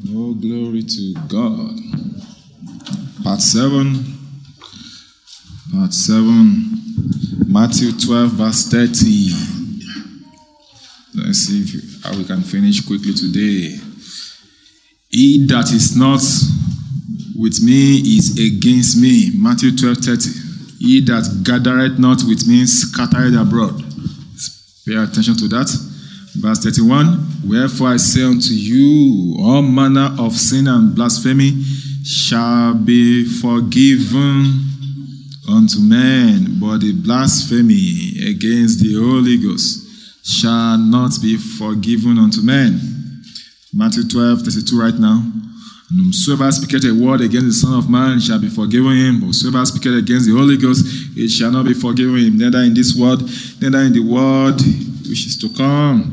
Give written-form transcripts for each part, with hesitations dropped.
Oh, glory to God. Part 7. Matthew 12, verse 30. Let's see how we can finish quickly today. He that is not with me is against me. Matthew 12, 30. He that gathereth not with me scattereth abroad. Pay attention to that. Verse 31. Wherefore I say unto you, all manner of sin and blasphemy shall be forgiven unto men, but the blasphemy against the Holy Ghost shall not be forgiven unto men. Matthew 12, 32 right now. And whosoever speaketh a word against the Son of Man shall be forgiven him. Whosoever speaketh against the Holy Ghost, it shall not be forgiven him, neither in this world, neither in the world which is to come.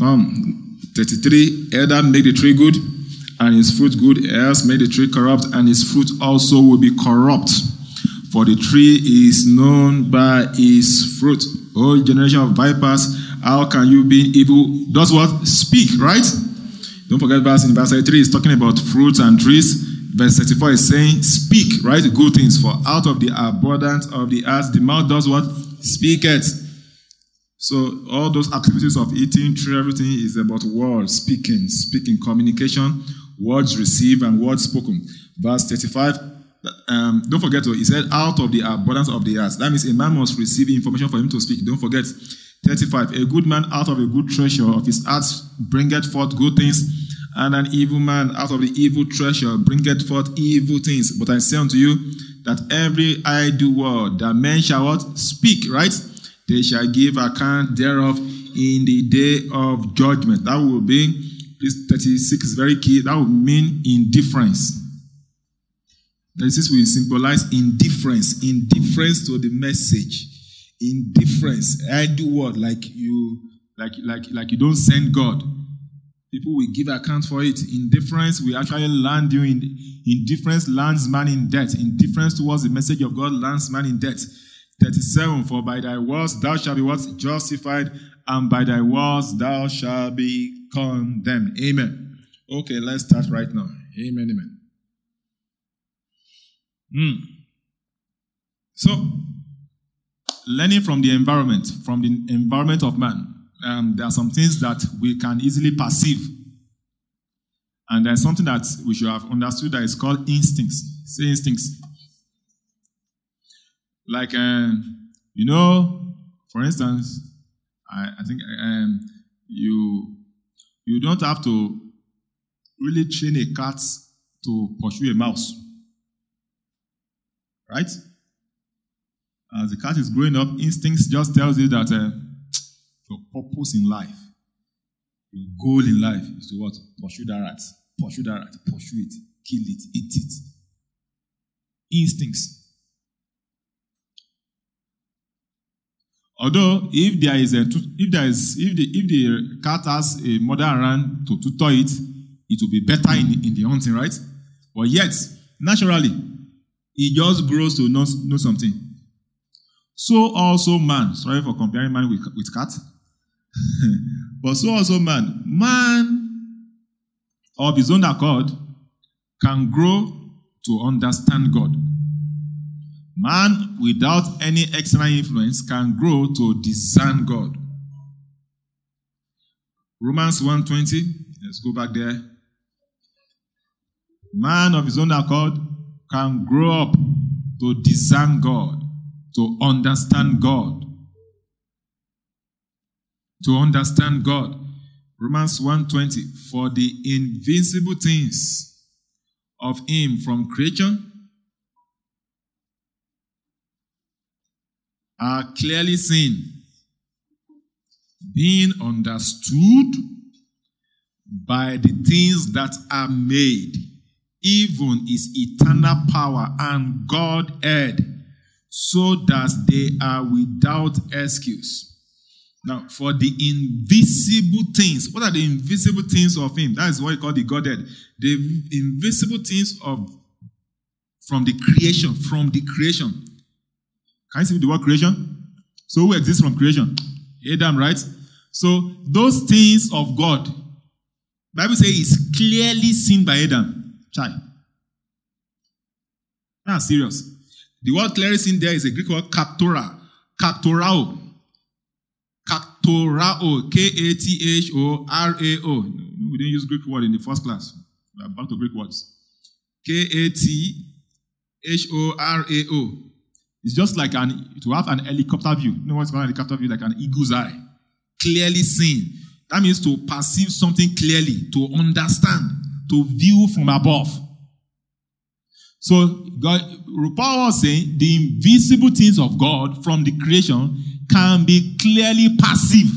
33. Either make the tree good, and his fruit good, else make the tree corrupt, and his fruit also will be corrupt. For the tree is known by his fruit. O generation of vipers, how can you be evil? Does what? Speak, right? Don't forget verse 33 is talking about fruits and trees. Verse 34 is saying, speak, right? Good things. For out of the abundance of the heart, the mouth does what? Speaketh. So all those activities of eating, everything is about words, speaking, communication, words received and words spoken. Verse 35, don't forget, he said, out of the abundance of the heart. That means a man must receive information for him to speak. Don't forget. 35, a good man out of a good treasure of his heart bringeth forth good things, and an evil man out of the evil treasure bringeth forth evil things. But I say unto you that every idle word that men shall what? Speak, right? They shall give account thereof in the day of judgment. That will be, this 36 is very key, that will mean indifference. 36 will symbolize indifference to the message. Indifference, idle word, like you don't send God. People will give account for it. Indifference will actually land you in indifference lands man in debt. Indifference towards the message of God lands man in debt. 37, for by thy words thou shalt be what? Justified, and by thy words thou shalt be condemned. Amen. Okay, let's start right now. Amen. So, learning from the environment of man, there are some things that we can easily perceive. And there's something that we should have understood that is called instincts. Say instincts. Like, for instance, I think you don't have to really train a cat to pursue a mouse. Right? As the cat is growing up, instincts just tells you that your purpose in life, your goal in life is to what? Pursue that rat, pursue it, kill it, eat it. Instincts. Although if the cat has a mother around to tutor it, it will be better in the hunting, right? But yet, naturally, it just grows to know something. So also man, sorry for comparing man with cat, but so also man of his own accord can grow to understand God. Man without any external influence can grow to discern God. Romans 1:20, let's go back there. Man of his own accord can grow up to discern God, to understand God. To understand God. Romans 1:20, for the invisible things of him from creation are clearly seen, being understood by the things that are made, even his eternal power and Godhead, so that they are without excuse. Now, for the invisible things, what are the invisible things of him? That is what we call the Godhead. The invisible things from the creation. Can you see the word creation? So who exists from creation? Adam, right? So those things of God Bible says it's clearly seen by Adam. Child. That's serious. The word clearly seen there is a Greek word kaptora. Kaptorao. Kaptorao. K-A-T-H-O-R-A-O. We didn't use Greek word in the first class. We are back to Greek words. K-A-T-H-O-R-A-O. It's just like to have an helicopter view. You know what's called an helicopter view? Like an eagle's eye. Clearly seen. That means to perceive something clearly, to understand, to view from above. So, Paul was saying the invisible things of God from the creation can be clearly perceived.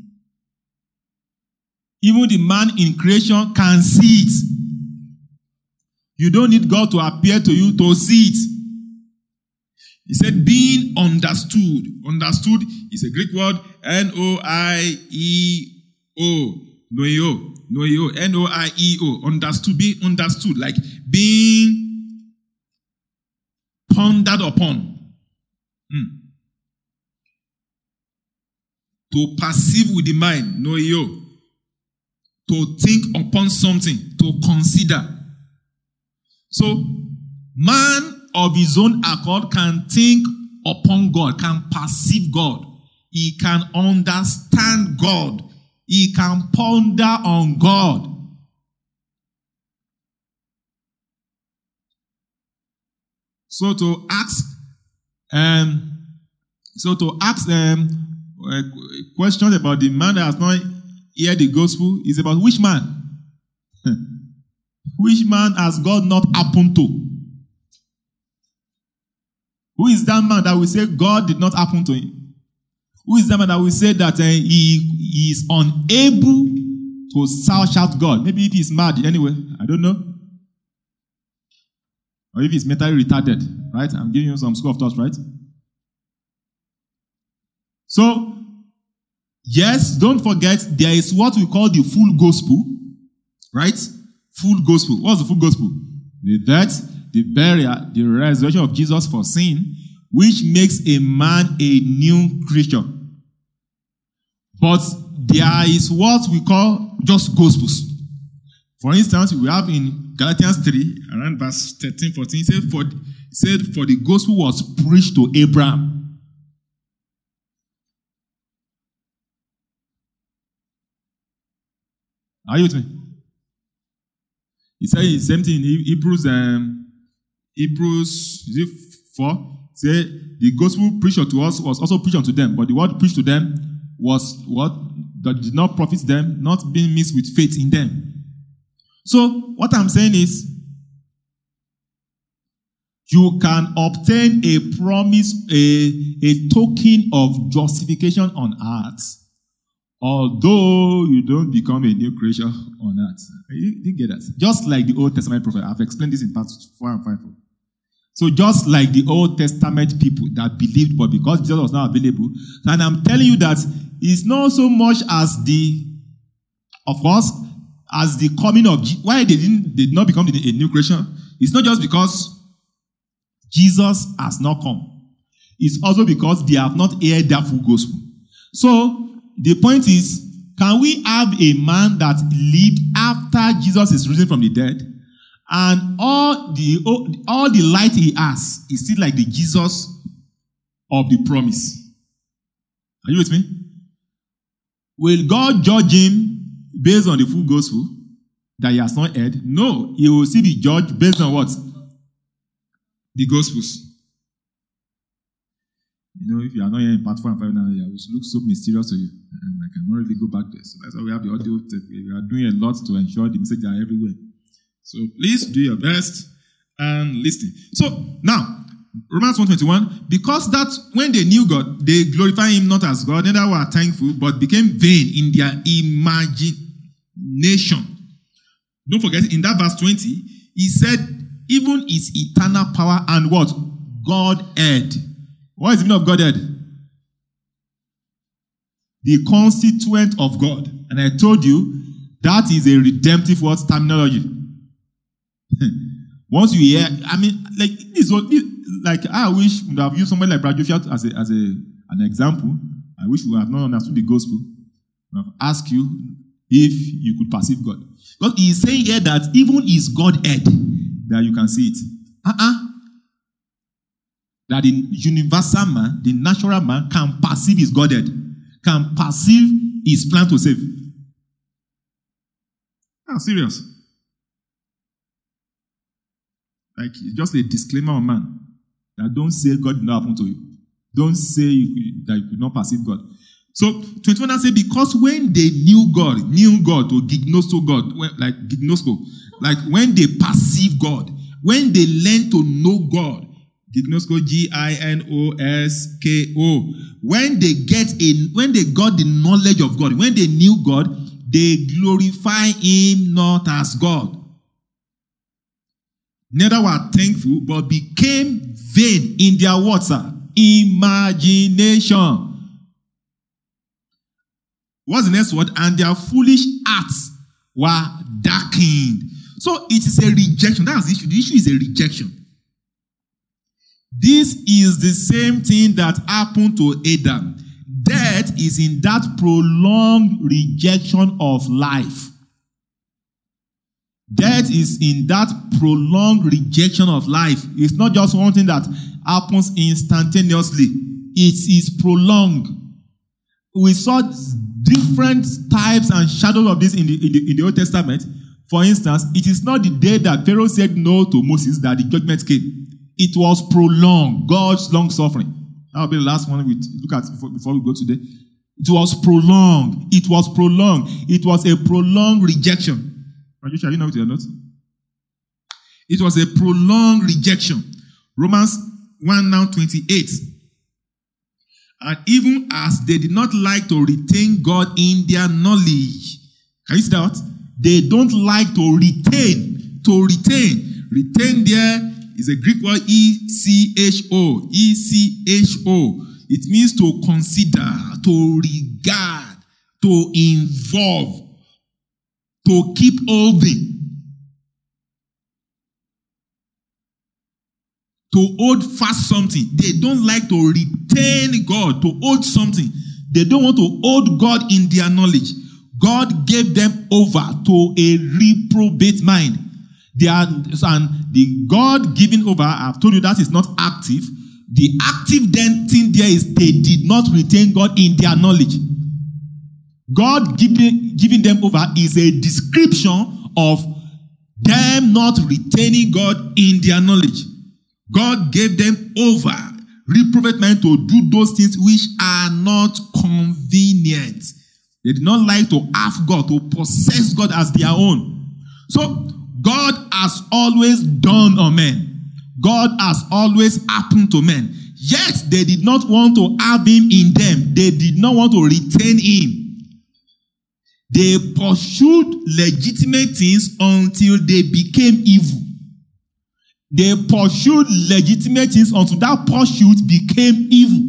Even the man in creation can see it. You don't need God to appear to you to see it. He said, being understood. Understood is a Greek word, N-O-I-E-O. Noio. Noio. N-O-I-E-O. Understood. Being understood. Like being pondered upon. To perceive with the mind. Noio. To think upon something. To consider. So, man of his own accord can think upon God, can perceive God. He can understand God. He can ponder on God. So to ask questions about the man that has not heard the gospel is about which man? Which man has God not happened to? Who is that man that will say God did not happen to him? Who is that man that will say that he is unable to shout God? Maybe if he's mad anyway, I don't know. Or if he's mentally retarded, right? I'm giving you some school of thoughts, right? So, yes, don't forget, there is what we call the full gospel, right? Full gospel. What's the full gospel? The death, the burial, the resurrection of Jesus for sin, which makes a man a new creature. But there is what we call just gospels. For instance, we have in Galatians 3, around verse 13, 14, it said, for the gospel was preached to Abraham. Are you with me? He said the same thing in Hebrews 4. Say the gospel preached to us was also preached unto them, but the word preached to them was what that did not profit them, not being mixed with faith in them. So what I'm saying is, you can obtain a promise, a token of justification on earth, although you don't become a new creature on earth. You get that? Just like the Old Testament prophet. I've explained this in parts 4 and 5. So just like the Old Testament people that believed, but because Jesus was not available, and I'm telling you that it's not so much as of course, as the coming of why they did not become a new creation. It's not just because Jesus has not come. It's also because they have not heard that full gospel. So the point is, can we have a man that lived after Jesus is risen from the dead, and all the light he has is still like the Jesus of the promise? Are you with me? Will God judge him based on the full gospel that he has not heard? No, he will still be judged based on what? The gospels. You know, if you are not here in part 4 and 5 now, it will look so mysterious to you. And I cannot really go back there. So that's why we have the audio tape. We are doing a lot to ensure the messages are everywhere. So please do your best and listen. So now, Romans 1:21, because that when they knew God, they glorified him not as God, neither were thankful, but became vain in their imagination. Don't forget, in that verse 20, he said, even his eternal power and what? Godhead. What is the meaning of Godhead? The constituent of God. And I told you, that is a redemptive word terminology. Once you hear, I mean, like I wish we would have used somebody like Brad Joshua as an example. I wish we would have not understood the gospel. I have asked you if you could perceive God. Because he is saying here that even his Godhead, That you can see it. that the universal man, the natural man, can perceive his Godhead, can perceive his plan to save. Serious. Like, just a disclaimer on man. That don't say God did not happen to you. Don't say that you could not perceive God. So, 21 now say, because when they knew God, or gignosko God, like gignosko, like when they perceive God, when they learn to know God, gignosko, Ginosko, when they got the knowledge of God, when they knew God, they glorify him not as God. Neither were thankful, but became vain in their what, sir? Imagination. What's the next word? And their foolish hearts were darkened. So it is a rejection. That's the issue. The issue is a rejection. This is the same thing that happened to Adam. Death is in that prolonged rejection of life. Death is in that prolonged rejection of life. It's not just one thing that happens instantaneously. It is prolonged. We saw different types and shadows of this in the Old Testament. For instance, it is not the day that Pharaoh said no to Moses that the judgment came. It was prolonged. God's long suffering. That will be the last one we look at before we go today. It was prolonged. It was prolonged. It was a prolonged rejection. Shall you know it or not? It was a prolonged rejection. Romans 1:28. And even as they did not like to retain God in their knowledge. Can you see that? They don't like to retain. To retain. Retain there is a Greek word E-C-H-O. E-C-H-O. It means to consider, to regard, to involve, to keep holding. To hold fast something. They don't like to retain God, to hold something. They don't want to hold God in their knowledge. God gave them over to a reprobate mind. And the God given over, I've told you that is not active. The active then thing there is they did not retain God in their knowledge. God giving them over is a description of them not retaining God in their knowledge. God gave them over, reprobate mind, to do those things which are not convenient. They did not like to have God, to possess God as their own. So, God has always done on men. God has always happened to men. Yet, they did not want to have him in them. They did not want to retain him. They pursued legitimate things until they became evil. They pursued legitimate things until that pursuit became evil.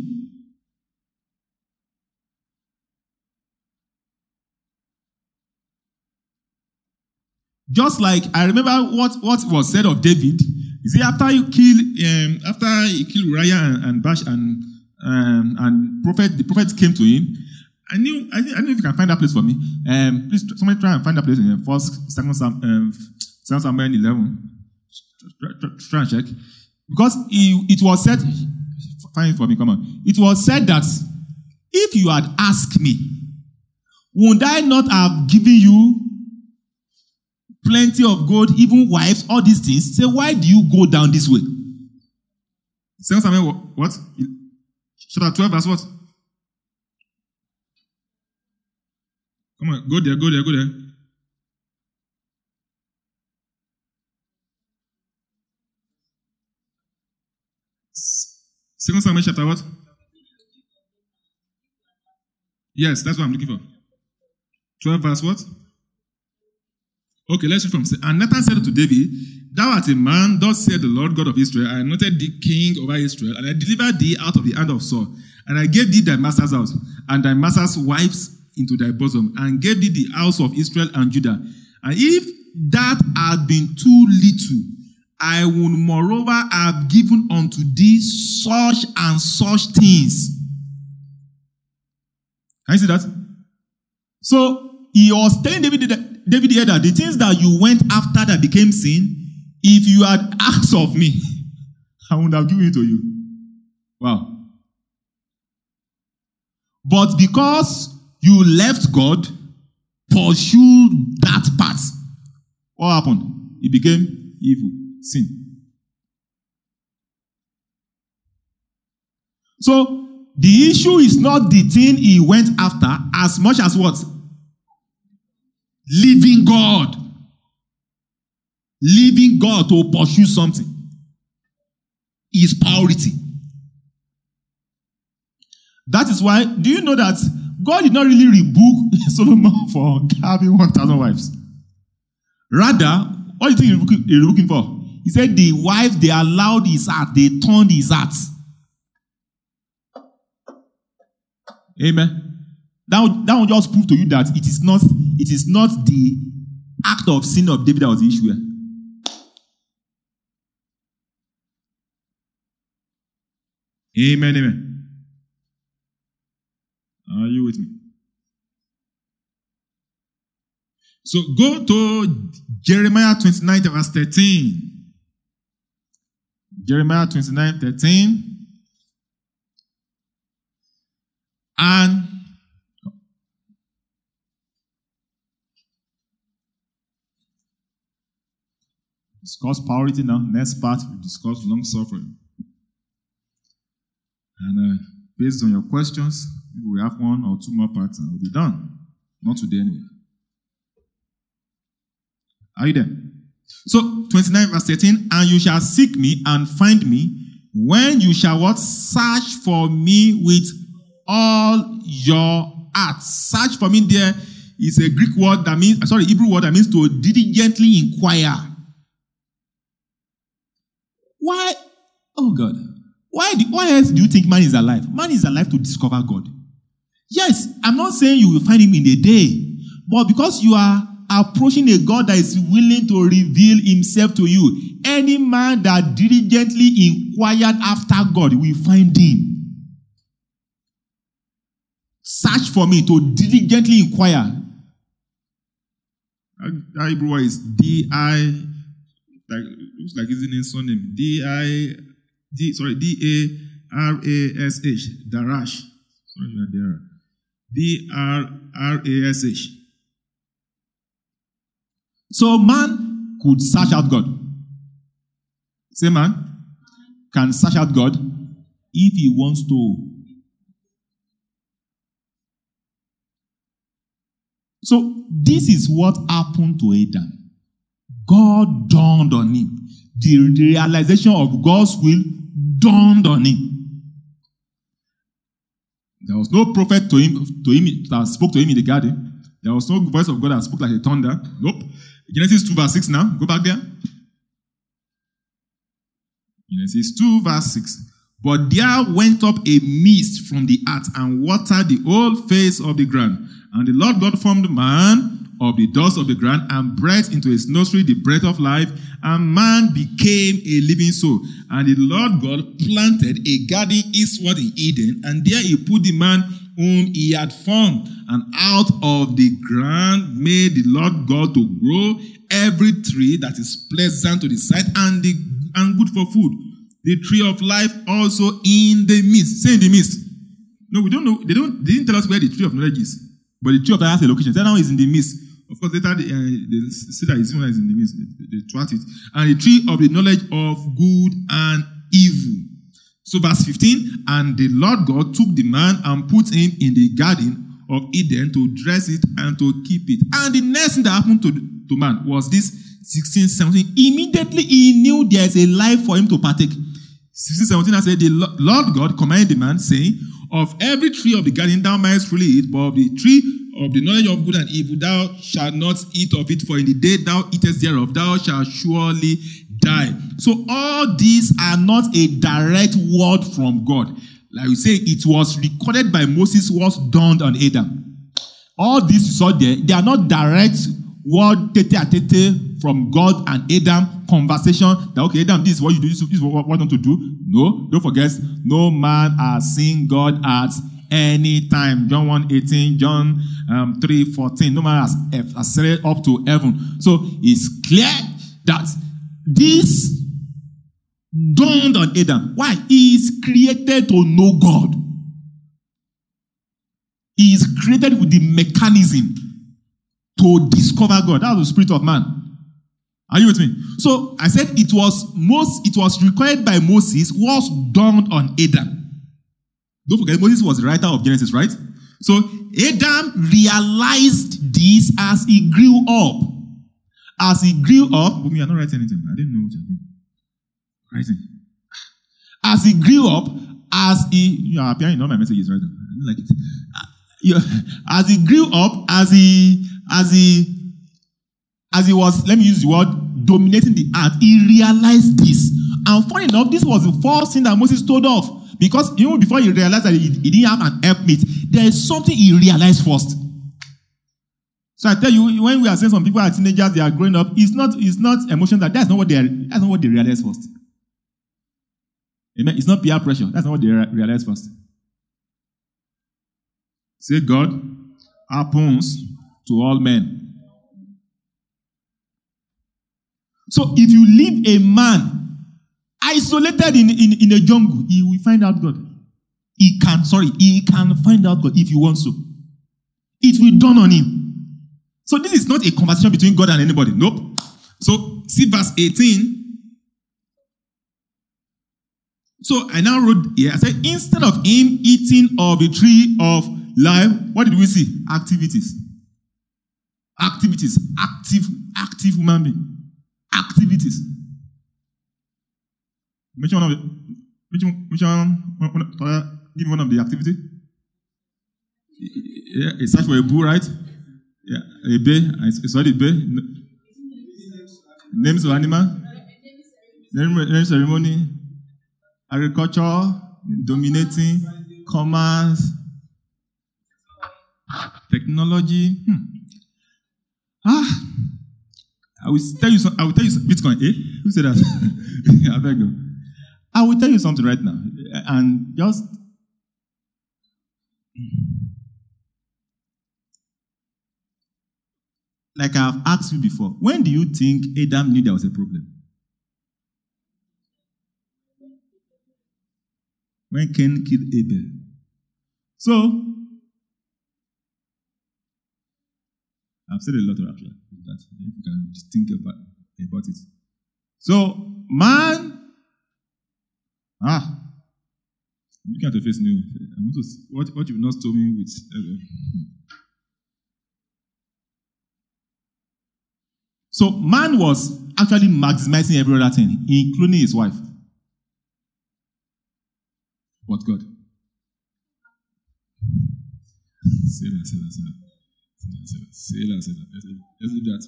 Just like I remember what was said of David. You see, after he killed Uriah and Bash and the prophet came to him. I don't know if you can find that place for me. Please, somebody try and find that place in 2 Samuel 11. Try and check. Because it was said, find it for me, come on. It was said that if you had asked me, would I not have given you plenty of gold, even wives, all these things? Say, why do you go down this way? 2 Samuel what? Chapter 12, verse what? Come on, go there. 2 Samuel chapter what? Yes, that's what I'm looking for. 12 verse what? Okay, let's read from. And Nathan said to David, thou art a man, thus said the Lord God of Israel, I anointed thee king over Israel, and I delivered thee out of the hand of Saul, and I gave thee thy master's house, and thy master's wives into thy bosom, and gave thee the house of Israel and Judah. And if that had been too little, I would moreover have given unto thee such and such things. Can you see that? So he was telling David that David heard that the things that you went after that became sin, if you had asked of me, I would have given it to you. Wow. But because you left God, pursued that path, what happened? It became evil, sin. So, the issue is not the thing he went after as much as what? Leaving God. Leaving God to pursue something is priority. That is why, do you know that God did not really rebuke Solomon for having 1,000 wives? Rather, what do you think he's looking for? He said the wives, they allowed his heart, they turned his heart. Amen. That will just prove to you that it is not the act of sin of David that was the issue here. Amen, amen. Are you with me? So go to Jeremiah 29 verse 13. Jeremiah 29, 13. And discuss priority now. Next part, we discuss long suffering. And based on your questions, we have 1 or 2 more parts and we'll be done. Not today anyway. Are you there? So, 29 verse 13, and you shall seek me and find me when you shall what? Search for me with all your heart. Search for me there is a Greek word that means, Hebrew word that means to diligently inquire. Why? Oh God. Why else do you think man is alive? Man is alive to discover God. Yes, I'm not saying you will find him in a day, but because you are approaching a God that is willing to reveal himself to you, any man that diligently inquired after God will find him. Search for me, to diligently inquire. That Hebrew word is D-I, looks like his name, surname. D-A-R-A-S-H. Darash. Sorry, there. D-R-R-A-S-H. So man could search out God. Say man can search out God if he wants to. So this is what happened to Adam. God dawned on him. The realization of God's will dawned on him. There was no prophet to him that spoke to him in the garden. There was no voice of God that spoke like a thunder. Nope. Genesis 2 verse 6 now. Go back there. Genesis 2 verse 6. But there went up a mist from the earth and watered the whole face of the ground. And the Lord God formed man of the dust of the ground and breathed into his nostril the breath of life, and man became a living soul. And the Lord God planted a garden eastward in Eden, and there he put the man whom he had formed. And out of the ground made the Lord God to grow every tree that is pleasant to the sight and good for food. The tree of life also in the midst. Say in the midst. No, we don't know. They didn't tell us where the tree of knowledge is. But the tree of life has a location. That now is in the midst. Of course, later they say that it's in the midst. They thwart it. And the tree of the knowledge of good and evil. So verse 15, and the Lord God took the man and put him in the garden of Eden to dress it and to keep it. And the next thing that happened to man was this 16, 17. Immediately he knew there's a life for him to partake. 16, 17, I said, the Lord God commanded the man, saying, of every tree of the garden thou mayest freely eat, but of the tree of the knowledge of good and evil thou shalt not eat of it, for in the day thou eatest thereof thou shalt surely die. So all these are not a direct word from God. Like we say, it was recorded by Moses, was dawned on Adam. All these you saw there, they are not direct word tete-a-tete from God and Adam conversation. That, okay, Adam, this is what you do, this is what I want to do. No, don't forget, no man has seen God at anytime. John 1:18, John 3:14, no matter as up to heaven. So it's clear that this dawned on Adam. Why? He is created to know God. He is created with the mechanism to discover God. That's the spirit of man. Are you with me? So I said it was required by Moses, was dawned on Adam. Don't forget, Moses was the writer of Genesis, right? So Adam realized this as he grew up. As he grew up, I'm not writing anything. I didn't know what you're doing. Writing. As he grew up, you are appearing in all my messages right now. I don't like it. As he grew up, as he was, let me use the word, dominating the earth, he realized this. And funny enough, this was the first thing that Moses told off. Because even before he realized that he didn't have an helpmate, there is something he realized first. So I tell you, when we are saying some people are teenagers, they are growing up, it's not emotion that's not what they realize first. Amen. It's not peer pressure. That's not what they realize first. Say God happens to all men. So if you leave a man isolated in a jungle, he will find out God. He can find out God if he wants to. It will dawn on him. So this is not a conversation between God and anybody. Nope. So see verse 18. So I now wrote here, I said, instead of him eating of the tree of life, what did we see? Activities. Activities. Active human being. Activities. Which one? Give me one of the activity. Yeah, a search for a bull, right? Yeah, a bear. It's already a bear. Names of animal. Name ceremony. Agriculture. Dominating. Commerce. Technology. I will tell you Bitcoin. Who said that? I beg you. I will tell you something right now. And just like I've asked you before, when do you think Adam knew there was a problem? When Cain killed Abel. So I've said a lot of that. If you can just think about it. So, man, looking at your face new. I want to see what you've not told me with. So, man was actually maximizing every other thing, including his wife. But God. Say that. Let's leave that.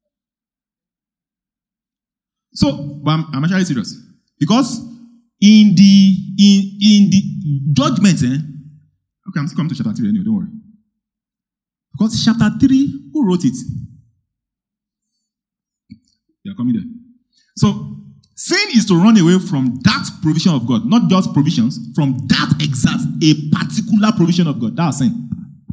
So, but I'm actually serious. Because in the judgment, okay, I'm still coming to chapter 3 anyway, don't worry. Because chapter 3, who wrote it? They are coming there. So, sin is to run away from that provision of God, not just provisions, from that exact, a particular provision of God. That's sin.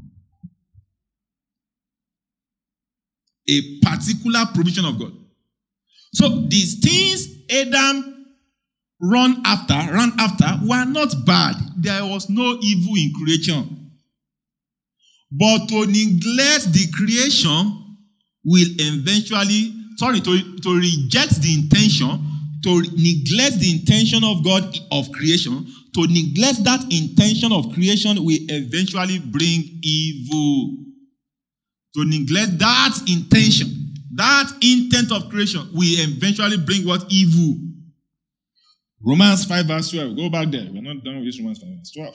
A particular provision of God. So these things Adam ran after were not bad. There was no evil in creation. But to neglect the creation will eventually, to reject the intention, to neglect the intention of God of creation, to neglect that intention of creation will eventually bring evil. To neglect that intention, that intent of creation will eventually bring what? Evil. Romans 5 verse 12. Go back there. We're not done with this Romans 5 verse 12.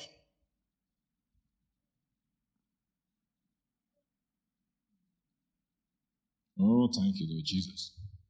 Oh, thank you, Lord Jesus.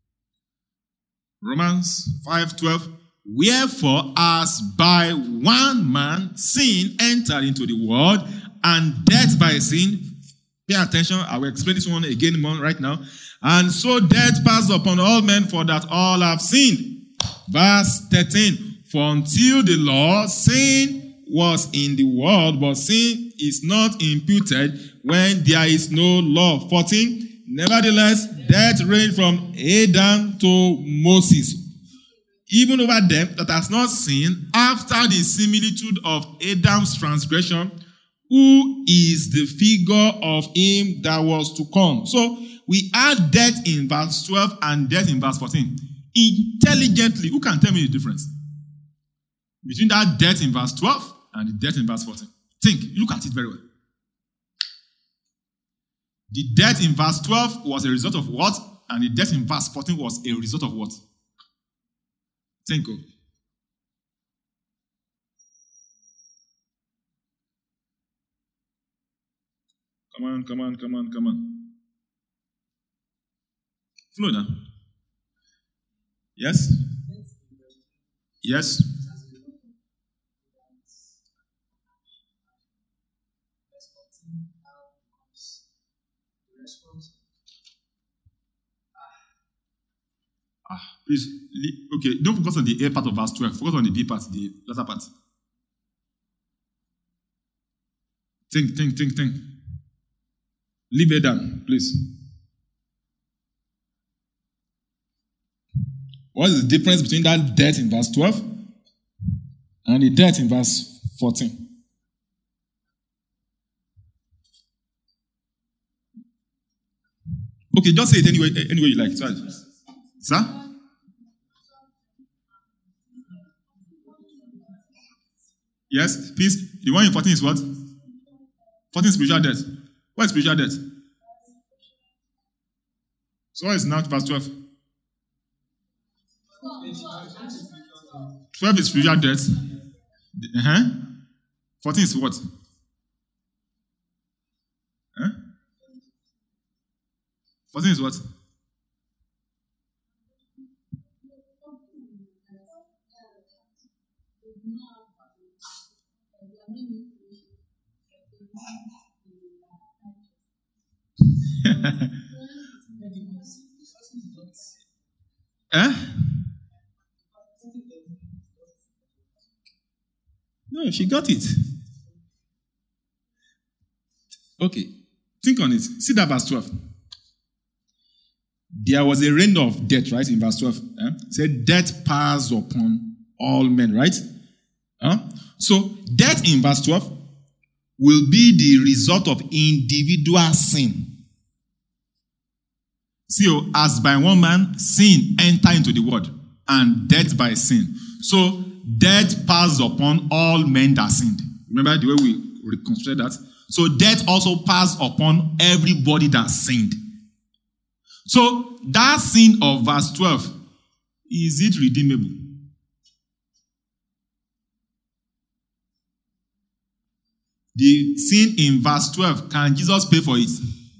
Romans 5:12. Wherefore, as by one man sin entered into the world, and death by sin. Pay attention, I will explain this one again more right now. And so death passed upon all men, for that all have sinned. Verse 13. For until the law, sin was in the world, but sin is not imputed when there is no law. 14. Nevertheless, death reigned from Adam to Moses, even over them that has not sinned, after the similitude of Adam's transgression, who is the figure of him that was to come. So, we add death in verse 12 and death in verse 14. Intelligently, who can tell me the difference between that death in verse 12 and the death in verse 14? Think, look at it very well. The death in verse 12 was a result of what? And the death in verse 14 was a result of what? Think. Come on. Flow down. Yes? Yes? Please, okay, don't focus on the A part of verse 12. Focus on the B part, the latter part. Think. Leave it down, please. What is the difference between that death in verse 12 and the death in verse 14? Okay, just say it any way you like. Sorry. Sir? Yes, please. The one in 14 is what? 14 is spiritual death. What is spiritual death? So what is now verse 12? 12 is spiritual death. 14 is what? 14 is what? No, she got it. Okay. Think on it. See that verse 12. There was a reign of death, right? In verse 12. It said, death passed upon all men, right? So, death in verse 12 will be the result of individual sin. See, as by one man, sin entered into the world, and death by sin. So, death passed upon all men that sinned. Remember the way we reconstructed that? So, death also passed upon everybody that sinned. So, that sin of verse 12, is it redeemable? The sin in verse 12, can Jesus pay for it?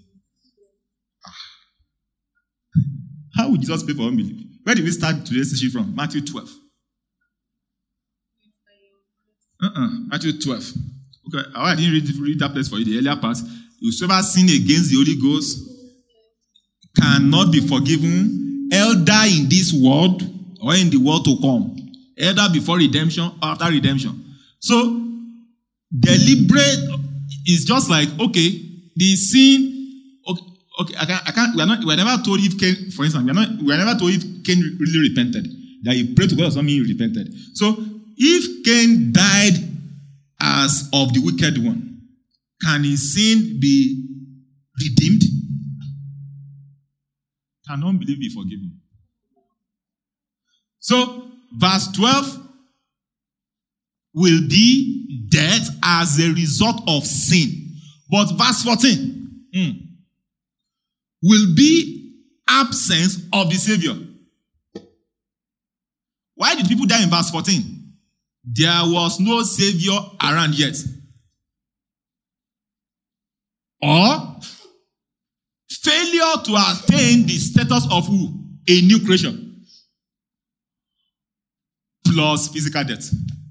How would Jesus pay for unbelief? Where did we start today's session from? Matthew 12. Matthew 12. Okay, I didn't read that place for you, the earlier part. Whosoever sin against the Holy Ghost cannot be forgiven, either in this world or in the world to come. Either before redemption or after redemption. So, deliberate is just like, okay, the sin, okay, I can't, we are never told if Cain, for instance, we are never told if Cain really repented. That he prayed to God or something, he repented. So, if Cain died as of the wicked one, can his sin be redeemed? Can unbelief be forgiven? So, verse 12 will be death as a result of sin. But verse 14 will be absence of the Savior. Why did people die in verse 14? There was no Savior around yet. Or failure to attain the status of who? A new creation. Plus physical death.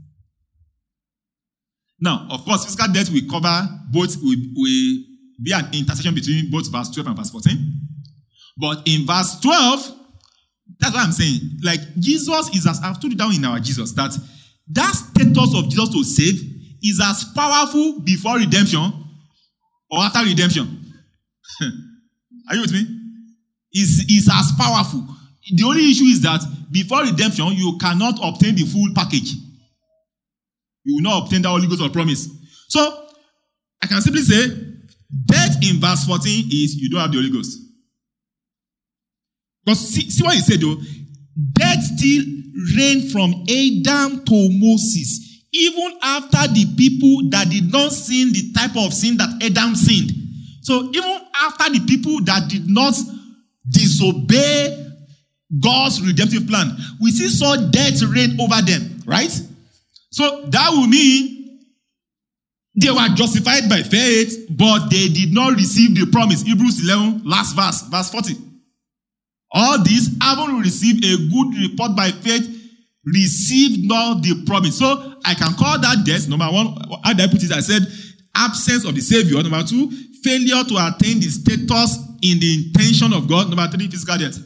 Now, of course, physical death will cover both, will be an intersection between both verse 12 and verse 14. But in verse 12, that's what I'm saying. Like, Jesus is, as I've told you down in our Jesus, that status of Jesus to save is as powerful before redemption or after redemption. Are you with me? Is as powerful. The only issue is that before redemption, you cannot obtain the full package. You will not obtain the Holy Ghost of promise. So, I can simply say, death in verse 14 is you don't have the Holy Ghost. Because see what he said though? Death still reigned from Adam to Moses, even after the people that did not sin the type of sin that Adam sinned. So even after the people that did not disobey God's redemptive plan, we still saw death reign over them, right? So that will mean they were justified by faith, but they did not receive the promise. Hebrews 11, last verse 40. All these, having received a good report by faith, received not the promise. So I can call that death. Number one, how did I put it? I said absence of the Savior. Number two, failure to attain the status in the intention of God. Number three, physical death.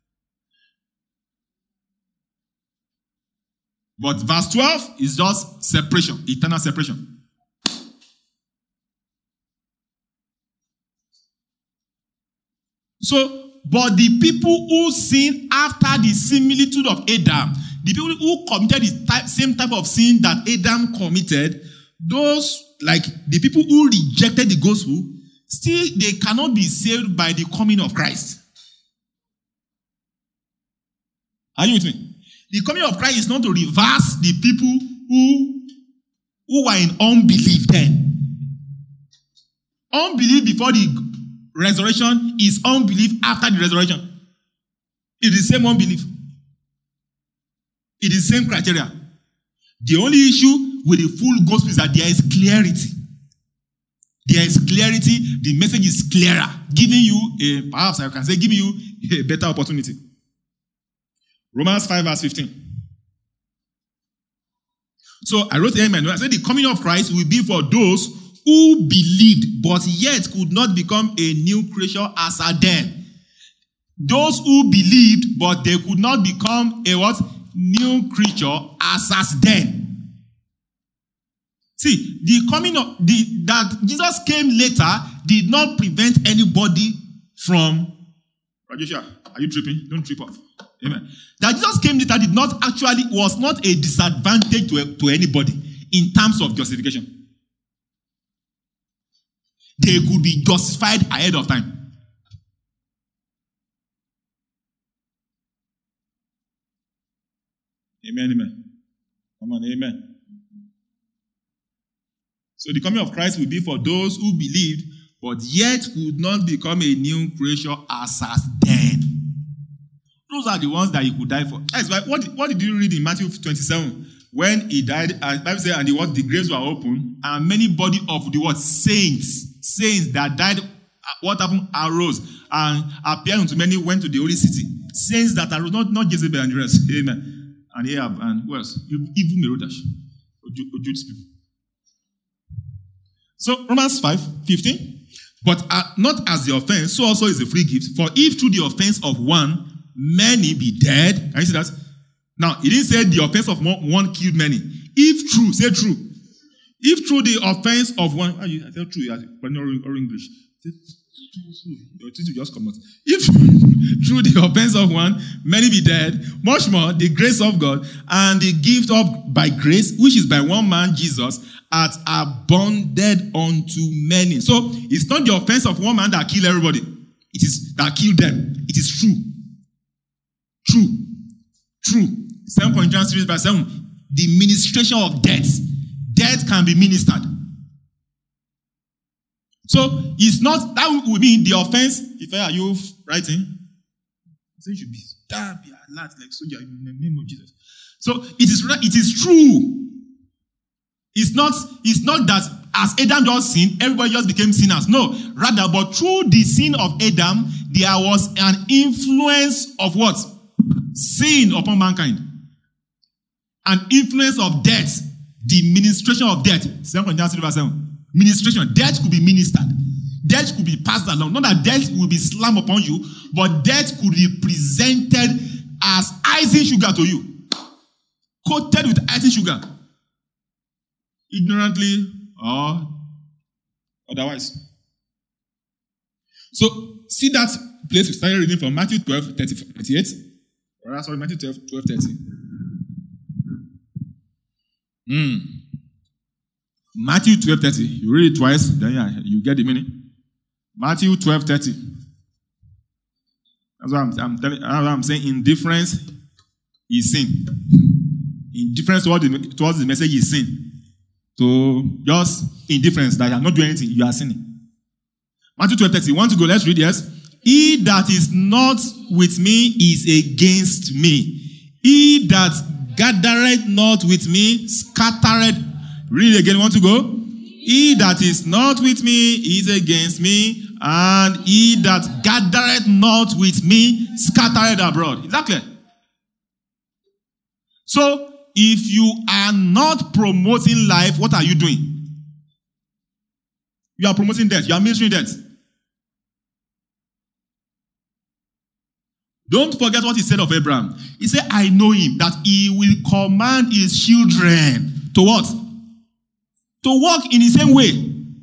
But verse 12 is just separation, eternal separation. So, but the people who sinned after the similitude of Adam, the people who committed the same type of sin that Adam committed, those, like the people who rejected the gospel, still they cannot be saved by the coming of Christ. Are you with me? The coming of Christ is not to reverse the people who were in unbelief then. Unbelief before the resurrection is unbelief after the resurrection. It is the same unbelief. It is the same criteria. The only issue with the full gospel is that there is clarity. There is clarity. The message is clearer, giving you perhaps I can say, giving you a better opportunity. Romans 5 verse 15. So I wrote here in my note, I said the coming of Christ will be for those who believed, but yet could not become a new creature as are then. Those who believed, but they could not become a what? New creature as then. See, the coming of that Jesus came later did not prevent anybody from. Rajesha, are you tripping? Don't trip off. Amen. That Jesus came later was not a disadvantage to anybody in terms of justification. They could be justified ahead of time. Amen, amen. Come on, amen. So the coming of Christ will be for those who believed, but yet could not become a new creature as then. Those are the ones that he could die for. That's why, what did you read in Matthew 27? When he died, and Bible says, and the graves were open, and many body of the what? Saints that died, what happened? Arose, and appeared unto many, went to the holy city. Saints that arose, not Jezebel and the rest. Amen. And Ahab, and who else? Even Merodash. Jude's people. So, Romans 5:15. But not as the offense, so also is the free gift. For if through the offense of one, many be dead. Can you see that? Now, he didn't say the offense of one killed many. If true, say true. If through the offense of one, I said true, or English. Your teeth just come out. If through the offense of one, many be dead, much more the grace of God and the gift of by grace, which is by one man, Jesus, hath abounded unto many. So, it's not the offense of one man that killed everybody. It is that killed them. It is true. True. 2 Corinthians 3 verse 7. The ministration of death. Death can be ministered. So, it's not, that would mean the offense, if are you writing? So you should be stabbed, be alert, like soldier in the name of Jesus. So, it is true. It's not that as Adam just sinned, everybody just became sinners. No, rather, but through the sin of Adam, there was an influence of what? Sin upon mankind. An influence of death. The ministration of death. 2 Corinthians 3 verse 7. Ministration. Death could be ministered. Death could be passed along. Not that death will be slammed upon you, but death could be presented as icing sugar to you. Coated with icing sugar. ignorantly or otherwise. So, see that place we started reading from Matthew 12, 38? Or sorry, Matthew 12, 30. Matthew 12, 30. You read it twice, then you get the meaning. Matthew 12, 30. That's what I'm saying. Indifference is sin. Indifference towards the message is sin. So, just indifference that you are not doing anything, you are sinning. Matthew 12, 30. Want to go? Let's read, yes. He that is not with me is against me. He that gathereth not with me scattereth. Read again. Want to go? He that is not with me is against me, and he that gathereth not with me scattereth abroad. Is that clear? So, if you are not promoting life, what are you doing? You are promoting death. You are ministering death. Don't forget what he said of Abraham. He said, I know him, that he will command his children to what? To walk in the same way.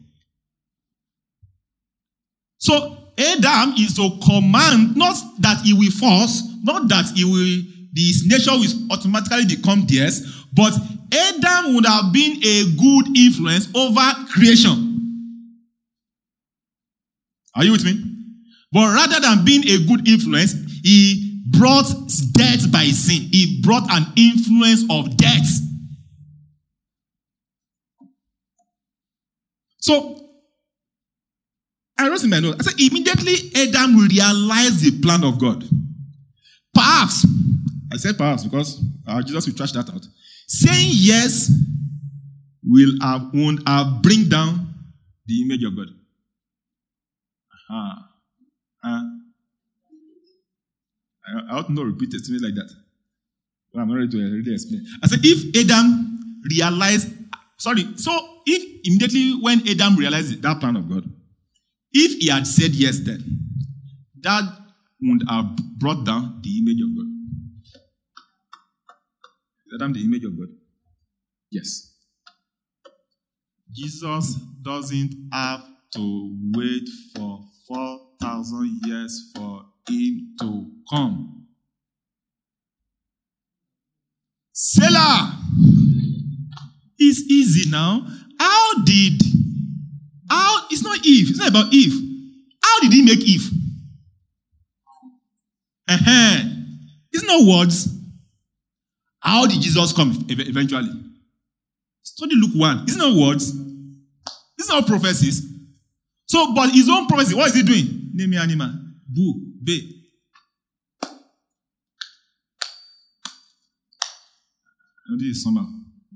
So, Adam is to command, not that he will force, not that his nature will automatically become theirs, but Adam would have been a good influence over creation. Are you with me? But rather than being a good influence, he brought death by sin. He brought an influence of death. So, I wrote in my note, I said, immediately Adam realized the plan of God. Perhaps, I said perhaps because Jesus will trash that out. Saying yes won't bring down the image of God. I ought not repeat it to me like that. But I'm not ready to really explain. I said, if Adam realized, so if immediately when Adam realized that plan of God, if he had said yes then, that would have brought down the image of God. Is Adam the image of God? Yes. Jesus doesn't have to wait for 4,000 years for him to come. Selah! It's easy now. It's not Eve. It's not about Eve. How did he make Eve? It's not words. How did Jesus come eventually? Study Luke 1. It's not words. It's not prophecies. So, but his own prophecy, what is he doing? Name me animal. Boo, be. This is somehow.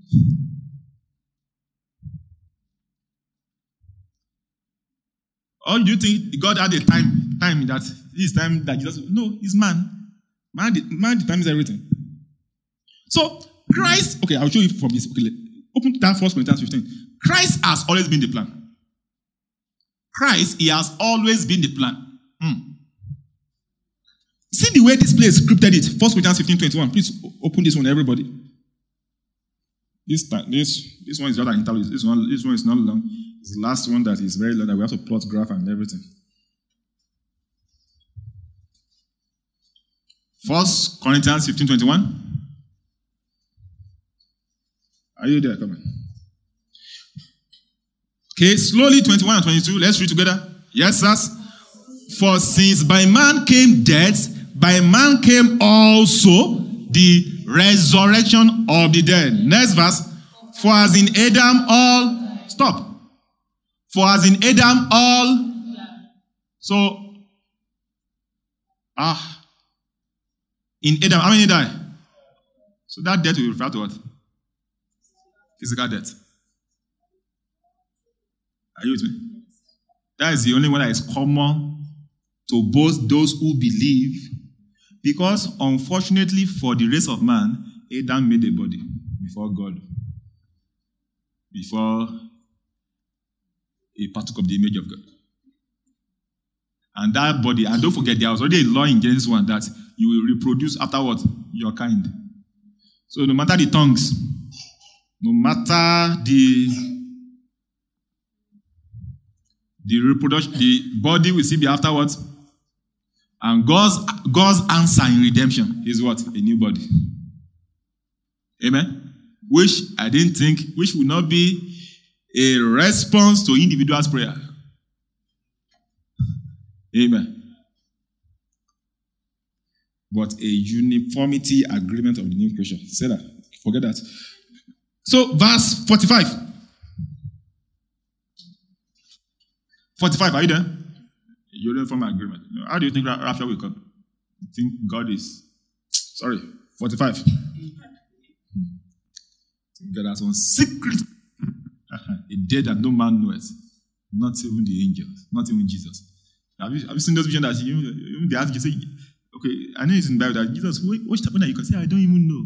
Or do you think God had a time that this time that Jesus? No, he's man. Man determines everything. So Christ, okay, I'll show you from this. Okay, open that 1 Corinthians 15. Christ has always been the plan. Christ, he has always been the plan. See the way this place scripted it. 1 Corinthians 15:21. Please open this one, everybody. This one is just an interlude. This one is not long. It's the last one that is very long that we have to plot graph and everything. 1 Corinthians 15:21. Are you there? Come on. Okay, slowly 21 and 22. Let's read together. Yes, sirs. For since by man came death, by man came also the resurrection of the dead. Next verse. For as in Adam all... Stop. For as in Adam all... So... In Adam, how many die? So that death will refer to what? Physical death. Are you with me? That is the only one that is common to both those who believe. Because unfortunately for the race of man, Adam made a body before God. Before he partook of the image of God. And that body, and don't forget, there was already a law in Genesis 1 that you will reproduce afterwards your kind. So no matter the tongues, No matter the reproduction, the body will still be afterwards. And God's answer in redemption is what? A new body. Amen? Which will not be a response to individual's prayer. Amen. But a uniformity agreement of the new creation. Say that. Forget that. So, verse 45. 45, are you there? Uniform agreement. How do you think rapture will come? You think God is... 45. God has one secret. A day that no man knows. Not even the angels. Not even Jesus. Have you seen those visions that even they ask you, say, okay, I know it's in the Bible that Jesus, what happened that you can say, I don't even know.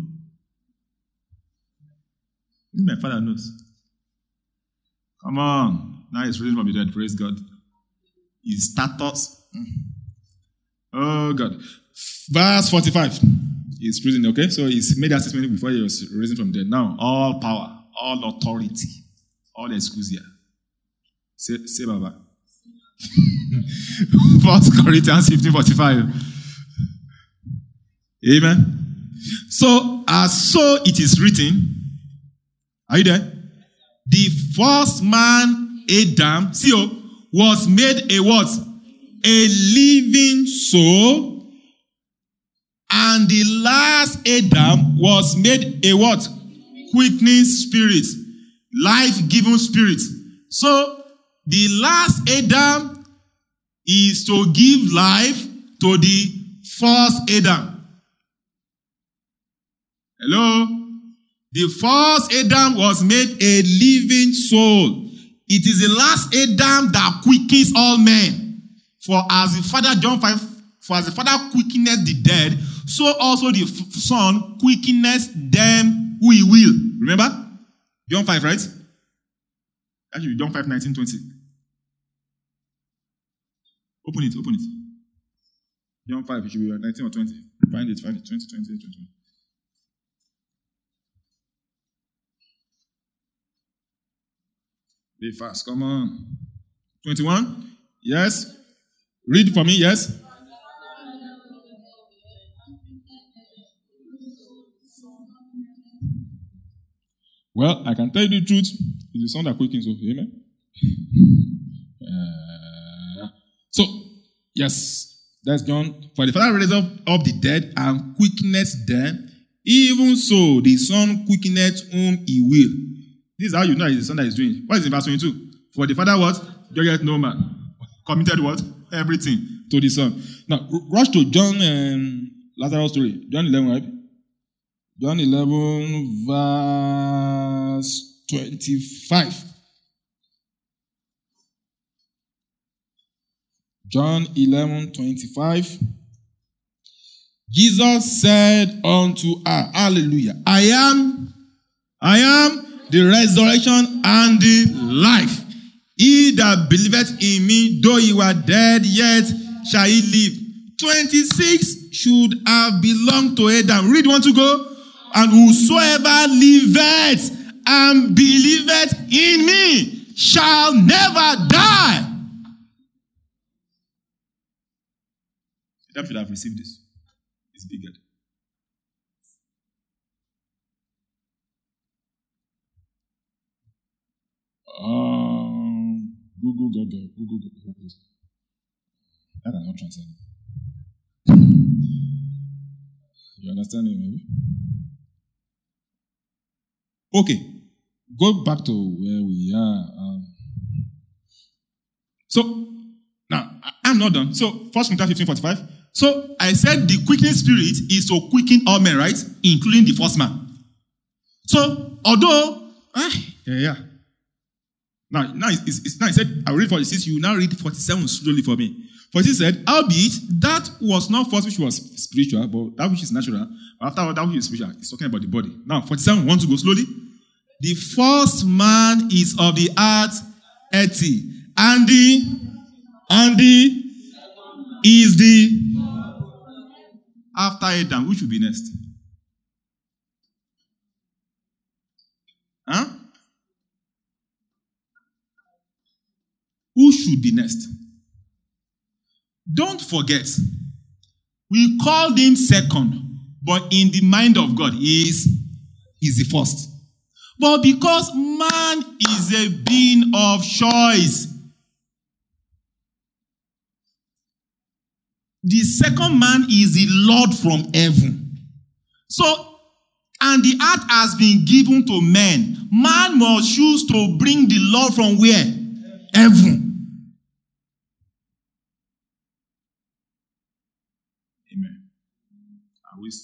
Even my father knows. Come on. Now he's raised from the dead. Praise God. His status. Oh, God. Verse 45. He's prison, okay? So he's made that statement before he was risen from the dead. Now, all power, all authority, all exousia. Say Baba. 1 Corinthians 15:45. Amen. So it is written. Are you there? The first man, Adam, was made a what? A living soul. And the last Adam was made a what? Quickening spirit. Life-giving spirit. So, the last Adam is to give life to the first Adam. Hello? The first Adam was made a living soul. It is the last Adam that quickens all men. For as the Father, John 5, for as the Father quickeneth the dead, so also the Son quickeneth them who he will. Remember? John 5, right? Actually, John 5, 19, 20. Open it. John 5, it should be 19 or 20. Find it, 20, 20, 21. Be fast, come on. 21? Yes? Read for me, yes? Well, I can tell you the truth. It's the Son that quickens, so amen? So, yes, that's John. For the Father raised up the dead and quickeneth them, even so the Son quickeneth whom he will. This is how you know it's the Son that is doing. What is in verse 22? For the Father what? Judgeth no man. Committed what? Everything to the Son. Now, rush to John Lazarus story. John 11, right? John 11, verse 25. John 11, 25. Jesus said unto her, hallelujah, I am the resurrection and the life. He that believeth in me, though he were dead, yet shall he live. 26 should have belonged to Adam. Read, want to go? And whosoever liveth and believeth in me shall never die. Adam should have received this. It's bigger. Google. That are not translated. You understand it, maybe? Okay. Go back to where we are. So, now, I'm not done. So, 1 Corinthians 15:45. So, I said the quickening spirit is to quicken all men, right? Including the first man. So, although, Now, it said, I will read 46, you now read 47 slowly for me. 46 said, albeit, that was not first which was spiritual, but that which is natural. After that which is spiritual, it's talking about the body. Now, 47, want to go slowly? The first man is of the earth, earthy. And the is the after Adam, which will be next? should be next? Don't forget, we called him second, but in the mind of God, he is the first. But because man is a being of choice, the second man is the Lord from heaven. So, and the earth has been given to men. Man must choose to bring the Lord from where? Heaven. Amen. I wish,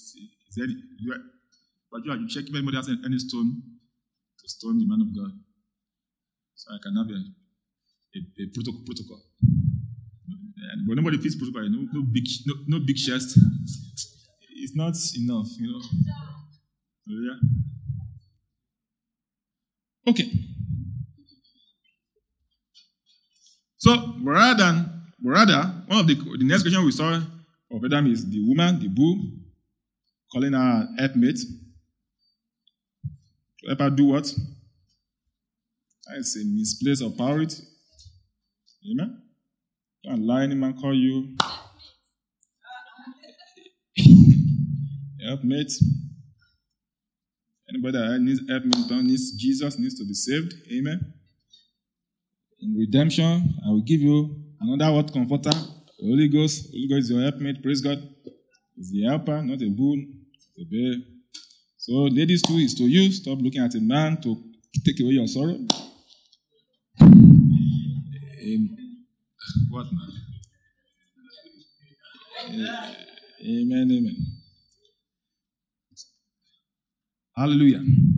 but you check if anybody has any stone to stone the man of God. So I can have a protocol. But nobody fits protocol. No big chest. It's not enough, Yeah. Okay. So, rather, one of the next question we saw of Adam is the woman, the bull, calling her helpmate to help her do what? That is a misplaced of priority. Amen. Don't lie, any man call you helpmate. Anybody that needs helpmate, needs Jesus, needs to be saved. Amen. In redemption, I will give you another word comforter. Holy Ghost. Holy Ghost is your helpmate. Praise God. He's the helper, not a bull, a bear. So, ladies too, is to you. Stop looking at a man to take away your sorrow. What man? Amen, amen. Hallelujah.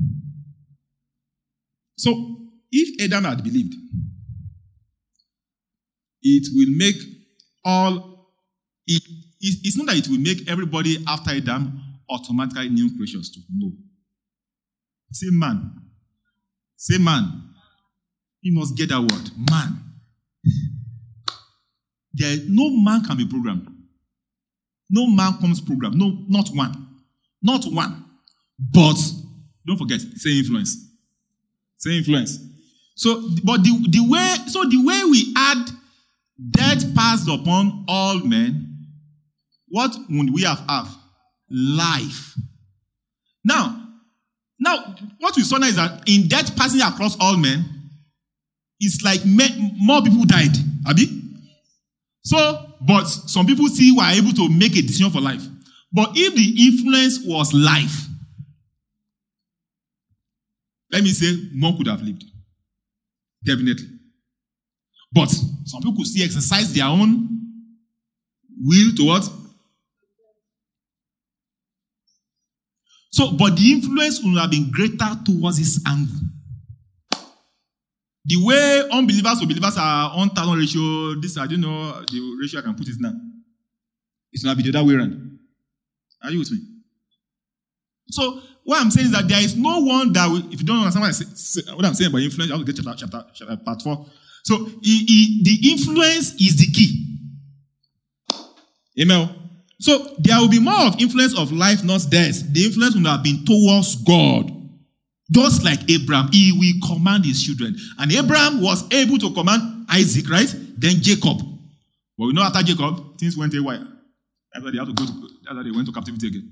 So, if Adam had believed, it will make it's not that it will make everybody after Adam automatically new creatures too. No. Say man. You must get that word. Man. No man can be programmed. No man comes programmed. No, not one. Not one. But don't forget, say influence. Say influence. So, but the way we add death passed upon all men, what would we have? Life. Now, what we saw now is that in death passing across all men, it's like more people died. Abi? So, but some people still were able to make a decision for life. But if the influence was life, let me say, more could have lived. Definitely. But some people could still exercise their own will towards. So, but the influence would have been greater towards this angle. The way unbelievers to believers are 1,000 ratio, I don't know the ratio I can put it now. It's not the other way around. Are you with me? So, what I'm saying is that there is no one that will, if you don't understand what I'm saying about influence, you have to get chapter part 4. So, the influence is the key. Amen. So, there will be more of influence of life, not death. The influence will have been towards God. Just like Abraham, he will command his children. And Abraham was able to command Isaac, right? Then Jacob. But we know after Jacob, things went away. After they went to captivity again.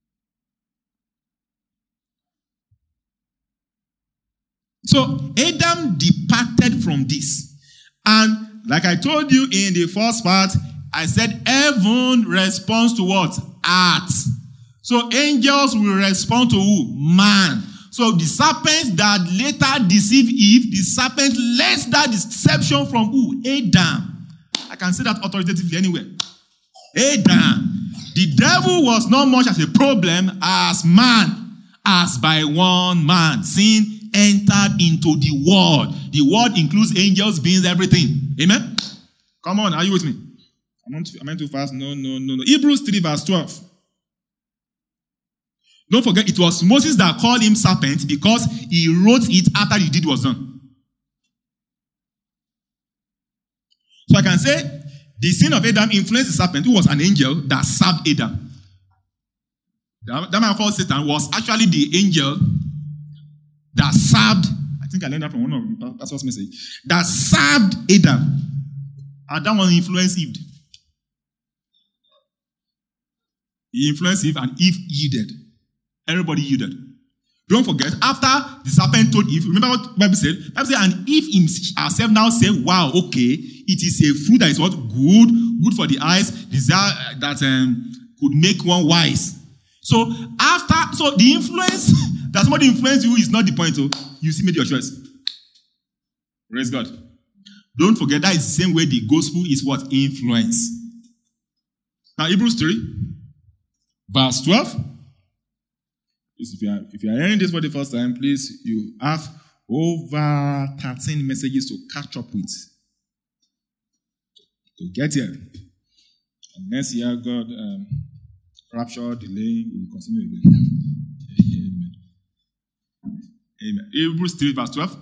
So Adam departed from this. And like I told you in the first part, I said heaven responds to what? Earth. So angels will respond to who? Man. So the serpent that later deceived Eve, the serpent lets that deception from who? Adam. I can say that authoritatively anywhere. Adam. The devil was not much as a problem as man, as by one man. Sin entered into the world. The world includes angels, beings, everything. Amen? Come on, are you with me? Am I too fast? No. Hebrews 3 verse 12. Don't forget, it was Moses that called him serpent because he wrote it after the deed was done. So I can say, the sin of Adam influenced the serpent, who was an angel that served Adam. That man called Satan was actually the angel that served, I think I learned that from one of the pastor's message, that served Adam. And that one influenced Eve. He influenced Eve, and Eve yielded. Everybody yielded. Don't forget, after the serpent told Eve, remember what the Bible said? The Bible said, and Eve herself now said, wow, okay, it is a fruit that is what? Good for the eyes, desire that could make one wise. So the influence, that somebody influence you is not the point. So you still made your choice. Praise God. Don't forget, that is the same way the gospel is what? Influence. Now, Hebrews 3, verse 12. If you are hearing this for the first time, please, you have over 13 messages to catch up with. To get here. And next year, God, rapture, delay, we will continue again. Amen. Amen. Hebrews 3, verse 12.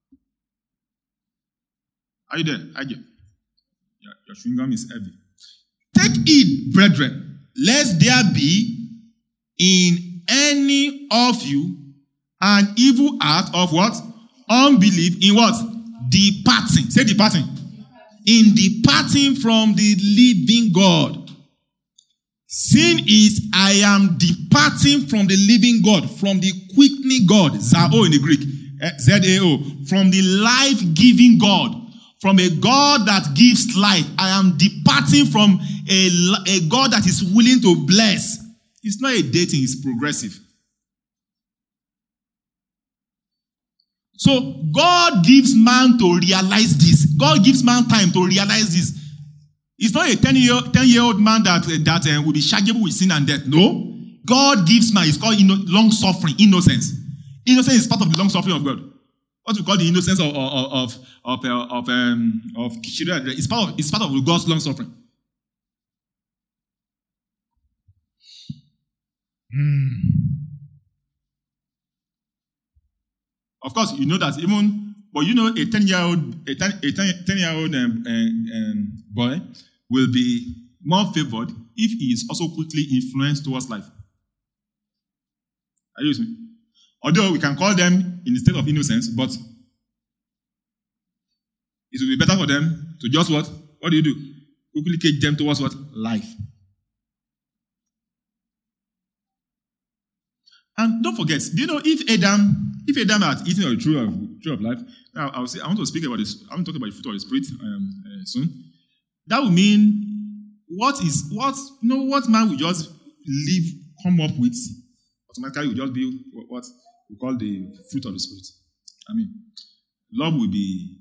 Are you there? Your chewing gum is heavy. Take heed, brethren, lest there be in any of you an evil act of what? Unbelief in what? Departing. Say departing. In departing from the living God. Sin is, I am departing from the living God, from the quickening God, Zao in the Greek, Z-A-O, from the life-giving God, from a God that gives life. I am departing from a God that is willing to bless. It's not a dating, it's progressive. So God gives man to realize this. God gives man time to realize this. It's not a 10-year-old man that will be shaggable with sin and death. No. God gives man. It's called long-suffering, innocence. Innocence is part of the long-suffering of God. What we call the innocence of children. It's part of God's long-suffering. Of course, you know that a 10-year-old boy will be more favored if he is also quickly influenced towards life. Are you with me? Although we can call them in the state of innocence, but it will be better for them to just what? What do? Quickly take them towards what? Life. And don't forget, do you know if Adam had eaten of the tree of life, now I want to speak about this. I want to talk about the fruit of the Spirit soon. That would mean what man will just come up with automatically will just be what we call the fruit of the Spirit. I mean, love will be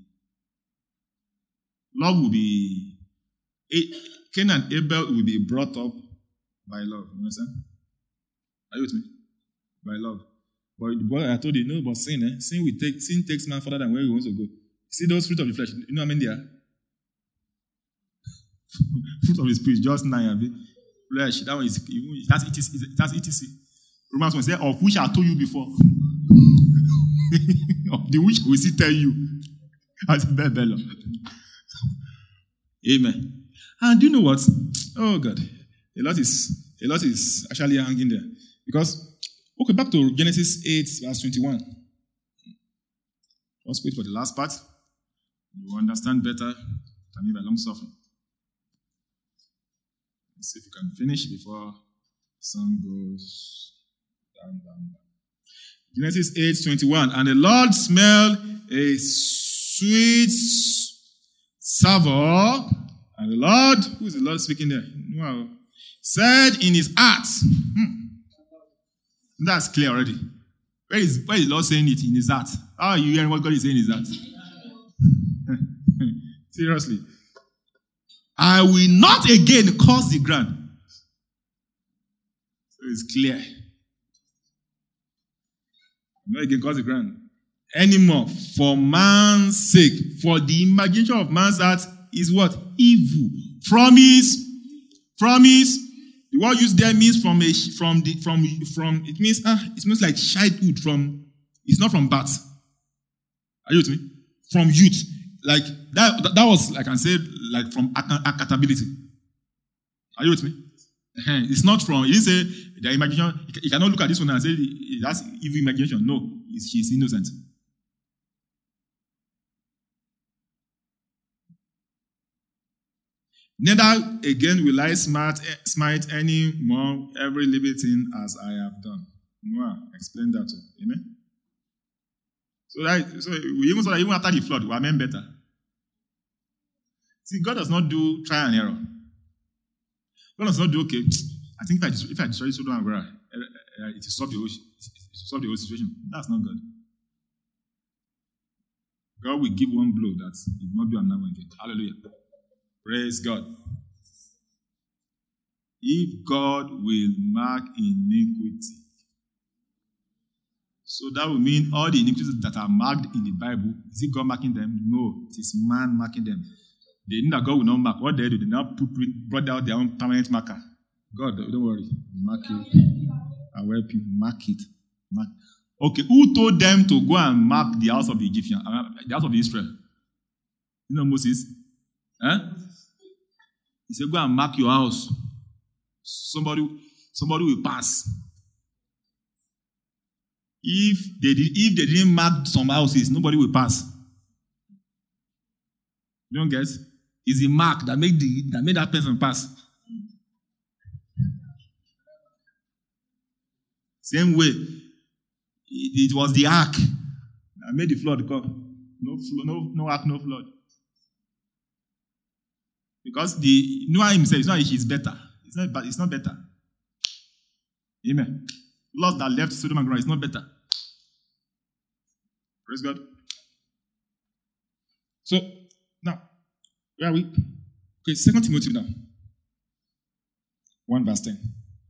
Cain and Abel will be brought up by love. You understand? Are you with me? By love. But the boy, I told you, no, but sin takes man further than where he wants to go. See those fruit of the flesh, you know how many they are? Fruit of the Spirit, just 9. Flesh, that one is, that's ETC. Romans 1 says, of which I told you before. Of the which we still tell you. As Bello. Amen. And do you know what? Oh God. A lot is actually hanging there. Because okay, back to Genesis 8, verse 21. Let's wait for the last part. You will understand better what I mean by long suffering. Let's see if we can finish before sun goes down. Genesis 8, 21. And the Lord smelled a sweet savour. And the Lord, who is the Lord speaking there? Wow. Said in his heart. That's clear already. Where is the Lord saying it in his heart? How are you hearing what God is saying in his heart? Seriously. I will not again curse the ground. So it's clear. Not again curse the ground. Anymore. For man's sake. For the imagination of man's heart is what? Evil. Promise. The word used there means it means like childhood it's not from birth. Are you with me? From youth. Like that was like I said, like from accountability. Are you with me? It's not from, you didn't say the imagination, you cannot look at this one and say that's evil imagination. No, she's innocent. Neither again will I smite any more every living thing as I have done. Noah explained that too. Amen. So we even saw that even after the flood, we are men better. See, God does not do trial and error. God does not do, okay, I think if I destroy Sodom and Gomorrah, it will solve the whole situation. That's not God. God will give one blow that it will not do another one again. Hallelujah. Praise God. If God will mark iniquity, so that will mean all the iniquities that are marked in the Bible, is it God marking them? No, it is man marking them. They knew that God will not mark. What they do, they now brought out their own permanent marker. God, don't worry, mark it. I will help you mark it. Mark. Okay, who told them to go and mark the house of the Egyptian, the house of Israel? You know Moses? Huh? He said, go and mark your house. Somebody will pass. If they didn't mark some houses, nobody will pass. You don't get? It's the mark that made that person pass. Same way, it was the ark that made the flood come. No ark, no flood. Because the Noah himself, it's not he's better. It's not better. Amen. Lot that left Sodom and Gomorrah is not better. Praise God. So, now, where are we? Okay, 2 Timothy now. 1 verse 10.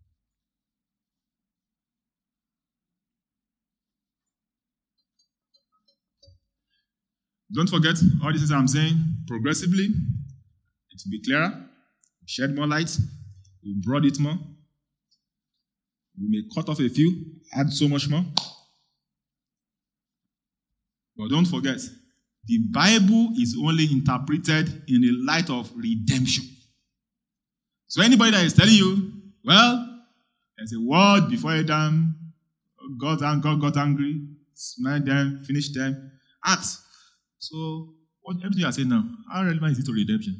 Don't forget, all these things I'm saying, progressively, it will be clearer, shed more light, we broad it more, we may cut off a few, add so much more. But don't forget, the Bible is only interpreted in the light of redemption. So anybody that is telling you, well, there's a word before Adam, God got angry, smacked them, finished them, ask. So, everything you are saying now, how relevant is it to redemption?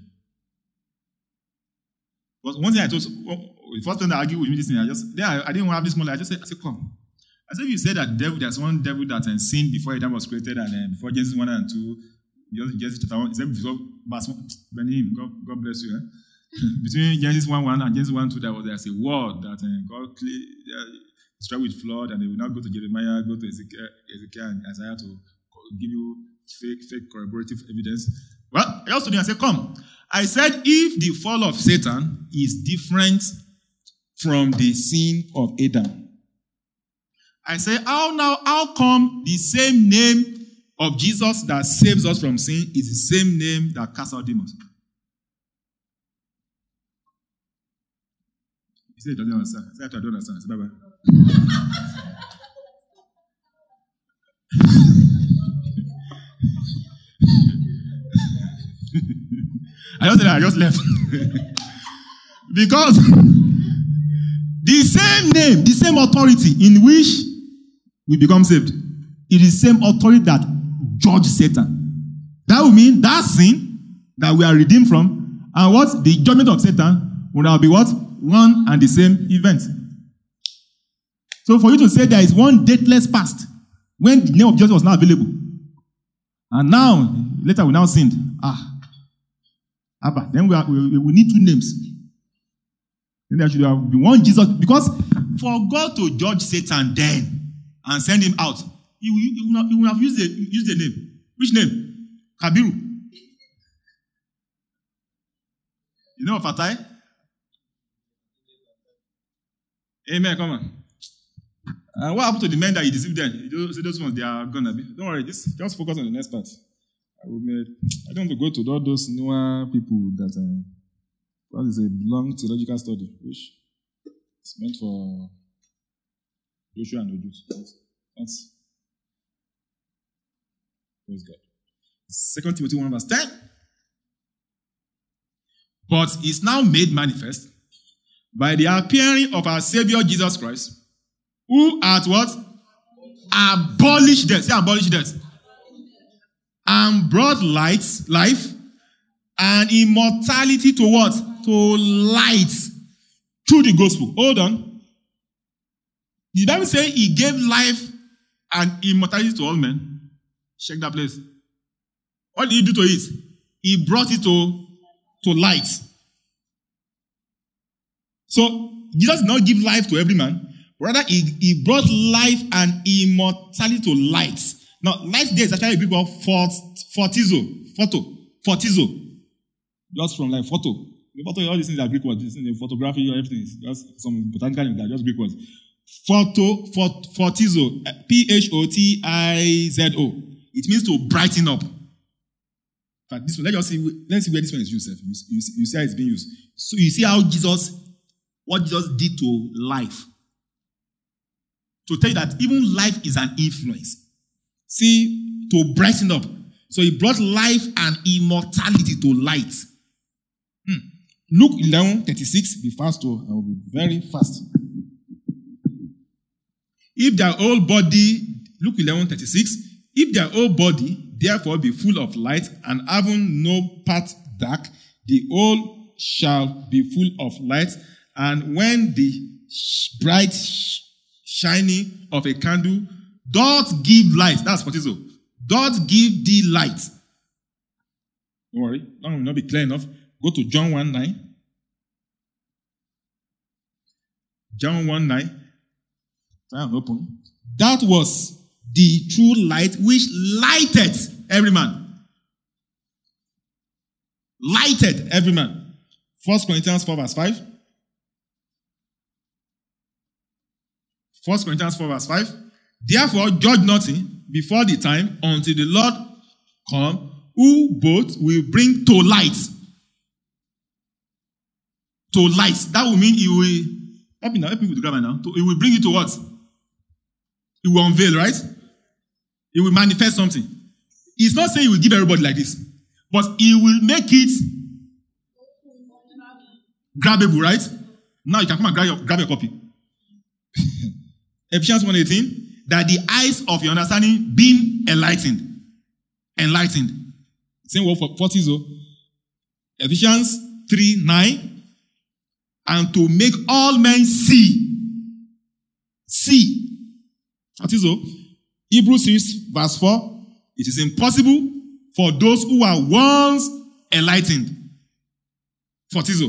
But one thing I told, the first time I argued with me this thing, I didn't want to have this moment. I said, come. I said, if you said that there's one devil that sinned before Adam was created and before Genesis 1 and 2, Genesis chapter 1, except before verse 1, Benin, God bless you. Between Genesis 1:1 and Genesis 1:2, there's a word that God destroyed with flood, and they will now go to Jeremiah, go to Ezekiel and Isaiah to give you fake corroborative evidence. Well, I also didn't say, come. I said, if the fall of Satan is different from the sin of Adam, I say, how come the same name of Jesus that saves us from sin is the same name that casts out demons? He said, he doesn't understand. I said, I don't understand. I said, bye-bye. I just left. Because the same name, the same authority in which we become saved, it is the same authority that judged Satan. That would mean that sin that we are redeemed from, and what? The judgment of Satan will now be what? One and the same event. So for you to say there is one dateless past, when the name of Jesus was not available, and now, later we now sinned. Then we need two names. Then there should have been one Jesus. Because for God to judge Satan then and send him out, he would have used the name. Which name? Kabiru. You know Fatai? Amen, come on. And what happened to the men that he deceived them? Those ones, they are gonna be. Don't worry, just focus on the next part. I don't want to go to all those newer people that is a long theological study, which is meant for Joshua and Ojus. That's praise God. 2 Timothy 1 verse 10. But is now made manifest by the appearing of our Savior Jesus Christ, who at what? Abolished death. Say abolished death. And brought life and immortality to what? To light through the gospel. Hold on. The Bible says he gave life and immortality to all men. Check that place. What did he do to it? He brought it to light. So Jesus did not give life to every man. Rather, he brought life and immortality to light. Now, light there is actually a Greek word photizo. Photizo. Just from like photo. The photo, all these things are Greek words. The photography, everything is just some botanical names that are just Greek words. Photizo. P-H-O-T-I-Z-O. It means to brighten up. But this one, let's see where this one is used. You see how it's being used. So you see how what Jesus did to life. To tell you that even life is an influence. See, to brighten up. So he brought life and immortality to light. Luke 11:36. Be fast, I will be very fast. If their whole body, Luke 11:36. If their whole body therefore be full of light and having no part dark, the whole shall be full of light. And when the bright shining of a candle doth give light, that's what it is. Doth give thee light. Don't worry, that will not be clear enough. Go to John 1:9. John 1:9. Try and open. That was the true light which lighted every man. Lighted every man. 1 Corinthians 4:5. 1 Corinthians 4:5. Therefore, judge nothing before the time until the Lord come, who both will bring to light. To light. That will mean he will. Help me with the grammar now. He will bring it to what? He will unveil, right? He will manifest something. He's not saying he will give everybody like this, but he will make it grabbable, right? Now you can come and grab your copy. Ephesians 1:18, that the eyes of your understanding being enlightened. Enlightened. Same word for 40. Ephesians 3:9, and to make all men see. See. 40. Hebrews 6:4, it is impossible for those who are once enlightened. 40.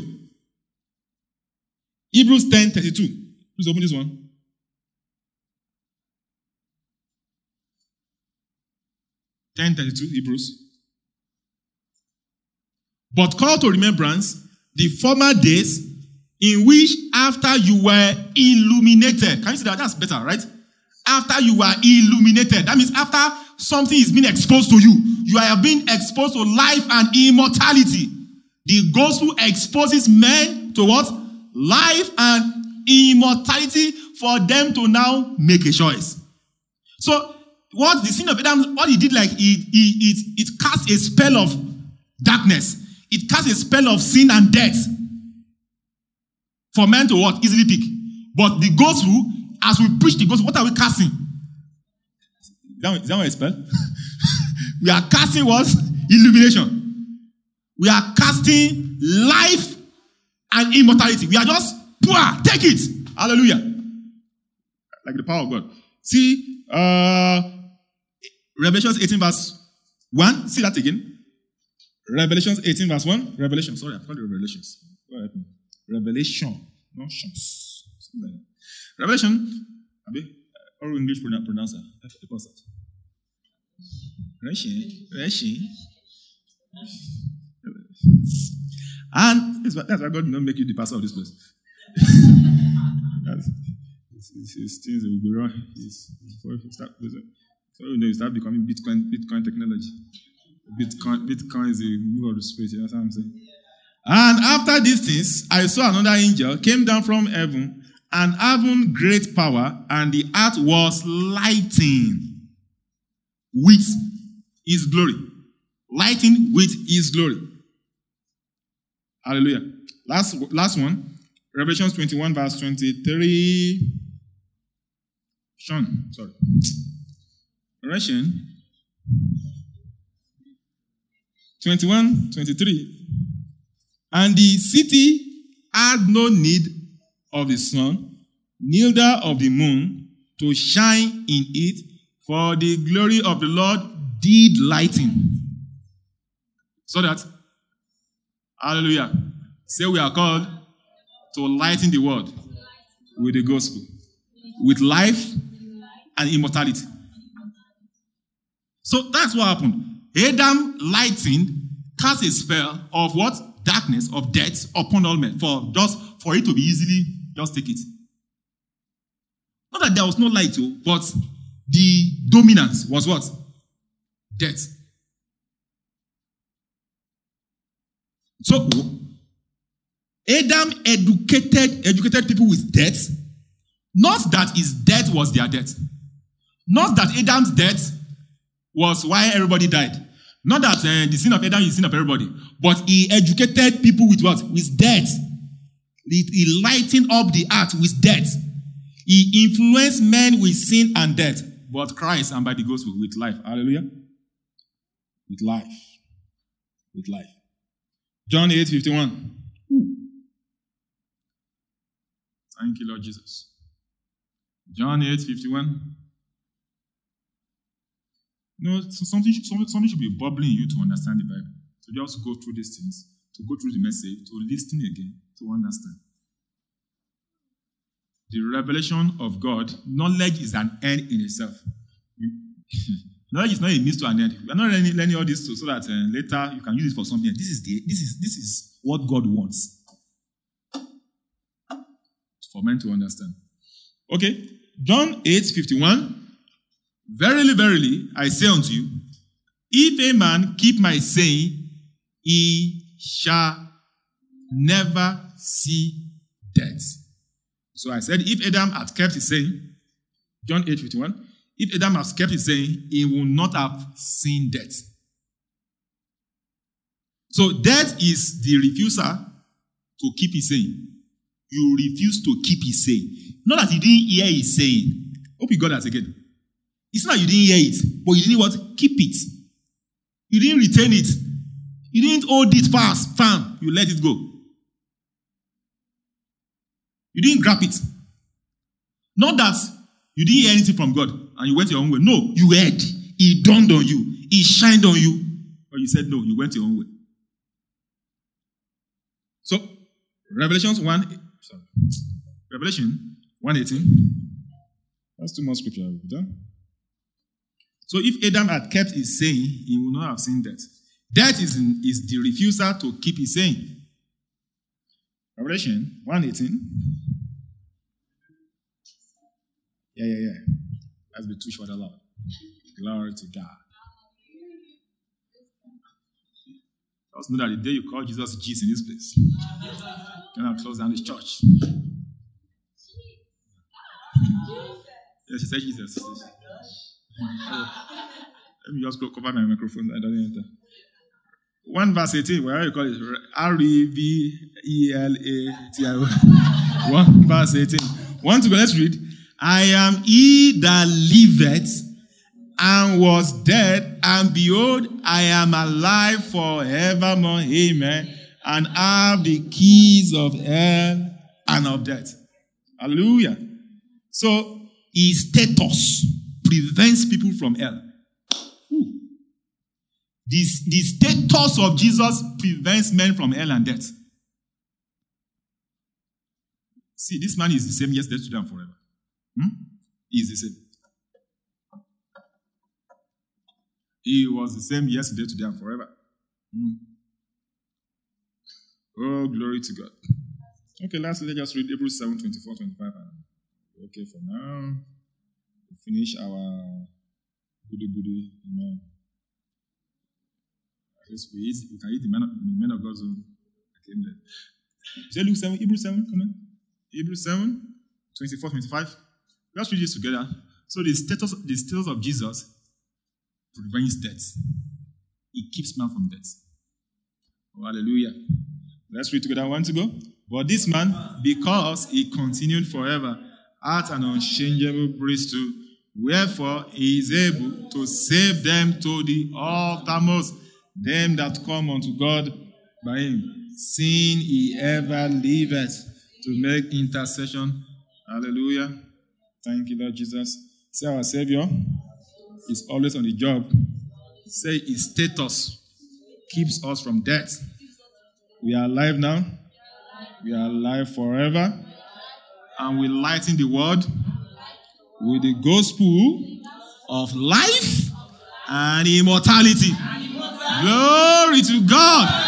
Hebrews 10:32. Please open this one. Hebrews. But call to remembrance the former days in which after you were illuminated. Can you see that? That's better, right? After you were illuminated. That means after something is being exposed to you. You are being exposed to life and immortality. The gospel exposes men to what? Life and immortality for them to now make a choice. So, what the sin of Adam, what he did, like, it cast a spell of darkness. It cast a spell of sin and death for men to what? Easily pick. But the gospel, as we preach the gospel, what are we casting? Is that what I spell? We are casting what? Illumination. We are casting life and immortality. We are just, take it. Hallelujah. Like the power of God. See, Revelations 18:1. See that again. Revelations 18:1. Revelation. Sorry, I called it Revelations. Revelation. Not chance. Revelation. Or English pronouncer. Revelation. And that's why God did not make you the pastor of this place. His things will be wrong. Before you start, so you start becoming Bitcoin technology. Bitcoin is the move of the spirit. That's what I'm saying. And after these things, I saw another angel came down from heaven, and having great power, and the earth was lighting with his glory. Lighting with his glory. Hallelujah. Last one. Revelation 21:23. Sean, sorry. Revelation 21, 23. And the city had no need of the sun, neither of the moon, to shine in it, for the glory of the Lord did lighten. So that, hallelujah, say we are called to lighten the world with the gospel, with life and immortality. So that's what happened. Adam lightened, cast a spell of what? Darkness, of death upon all men, for it to be easily, just take it. Not that there was no light, but the dominance was what? Death. So, Adam educated people with death. Not that his death was their death. Not that Adam's death was why everybody died. Not that the sin of Adam is the sin of everybody. But he educated people with what? With death. He lightened up the earth with death. He influenced men with sin and death. But Christ, and by the gospel, with life. Hallelujah. With life. With life. John 8:51. Thank you, Lord Jesus. John 8:51. No, something should be bubbling in you to understand the Bible. To just go through these things, to go through the message, to listen again, to understand. The revelation of God, knowledge is an end in itself. Knowledge is not a means to an end. We are not learning all this so that later you can use it for something. This is what God wants for men to understand. Okay, John 8:51. Verily, verily, I say unto you, if a man keep my saying, he shall never see death. So I said, if Adam had kept his saying, John 8:51, if Adam has kept his saying, he will not have seen death. So death is the refuser to keep his saying. You refuse to keep his saying. Not that you didn't hear his saying. Hope you got that again. It's not you didn't hear it, but you didn't what? Keep it. You didn't retain it. You didn't hold it fast, firm. You let it go. You didn't grab it. Not that you didn't hear anything from God and you went your own way. No, you heard. It dawned on you. It shined on you. But you said no, you went your own way. So, Revelation 1:18. That's too much scripture. So if Adam had kept his saying, he would not have seen death. Death is the refuser to keep his saying. Revelation 1:18. Yeah. Let's be too short aloud. Glory to God. Just know that the day you call Jesus Jesus in this place, you're going to close down this church. Yeah, she said Jesus. Let me just go cover my microphone. I don't enter. 1 verse 18. Where you call it? Revelati. 1 verse 18. 1 to go. Let's read. I am he that liveth and was dead, and behold, I am alive forevermore. Amen. And have the keys of hell and of death. Hallelujah. So his status prevents people from hell. The status of Jesus prevents men from hell and death. See, this man is the same yesterday, today, and forever. He is the same. He was the same yesterday, today, and forever. Oh, glory to God. Okay, lastly, let's just read Hebrews 7, 24, 25. Okay, for now, we finish our goody. At least we can eat the men of God's own. Say Luke 7, Hebrews 7, come on. Hebrews 7, 24, 25. Let's read this together. So the status of Jesus prevents death. He keeps man from death. Oh, hallelujah. Let's read together. 1 to go. But this man, because he continued forever, hath an unchangeable priesthood, wherefore he is able to save them to the uttermost them that come unto God by him, seeing he ever liveth to make intercession. Hallelujah. Thank you, Lord Jesus. Say our Savior is always on the job. Say his status keeps us from death. We are alive now. We are alive forever. And we lighten the world with the gospel of life and immortality. Glory to God.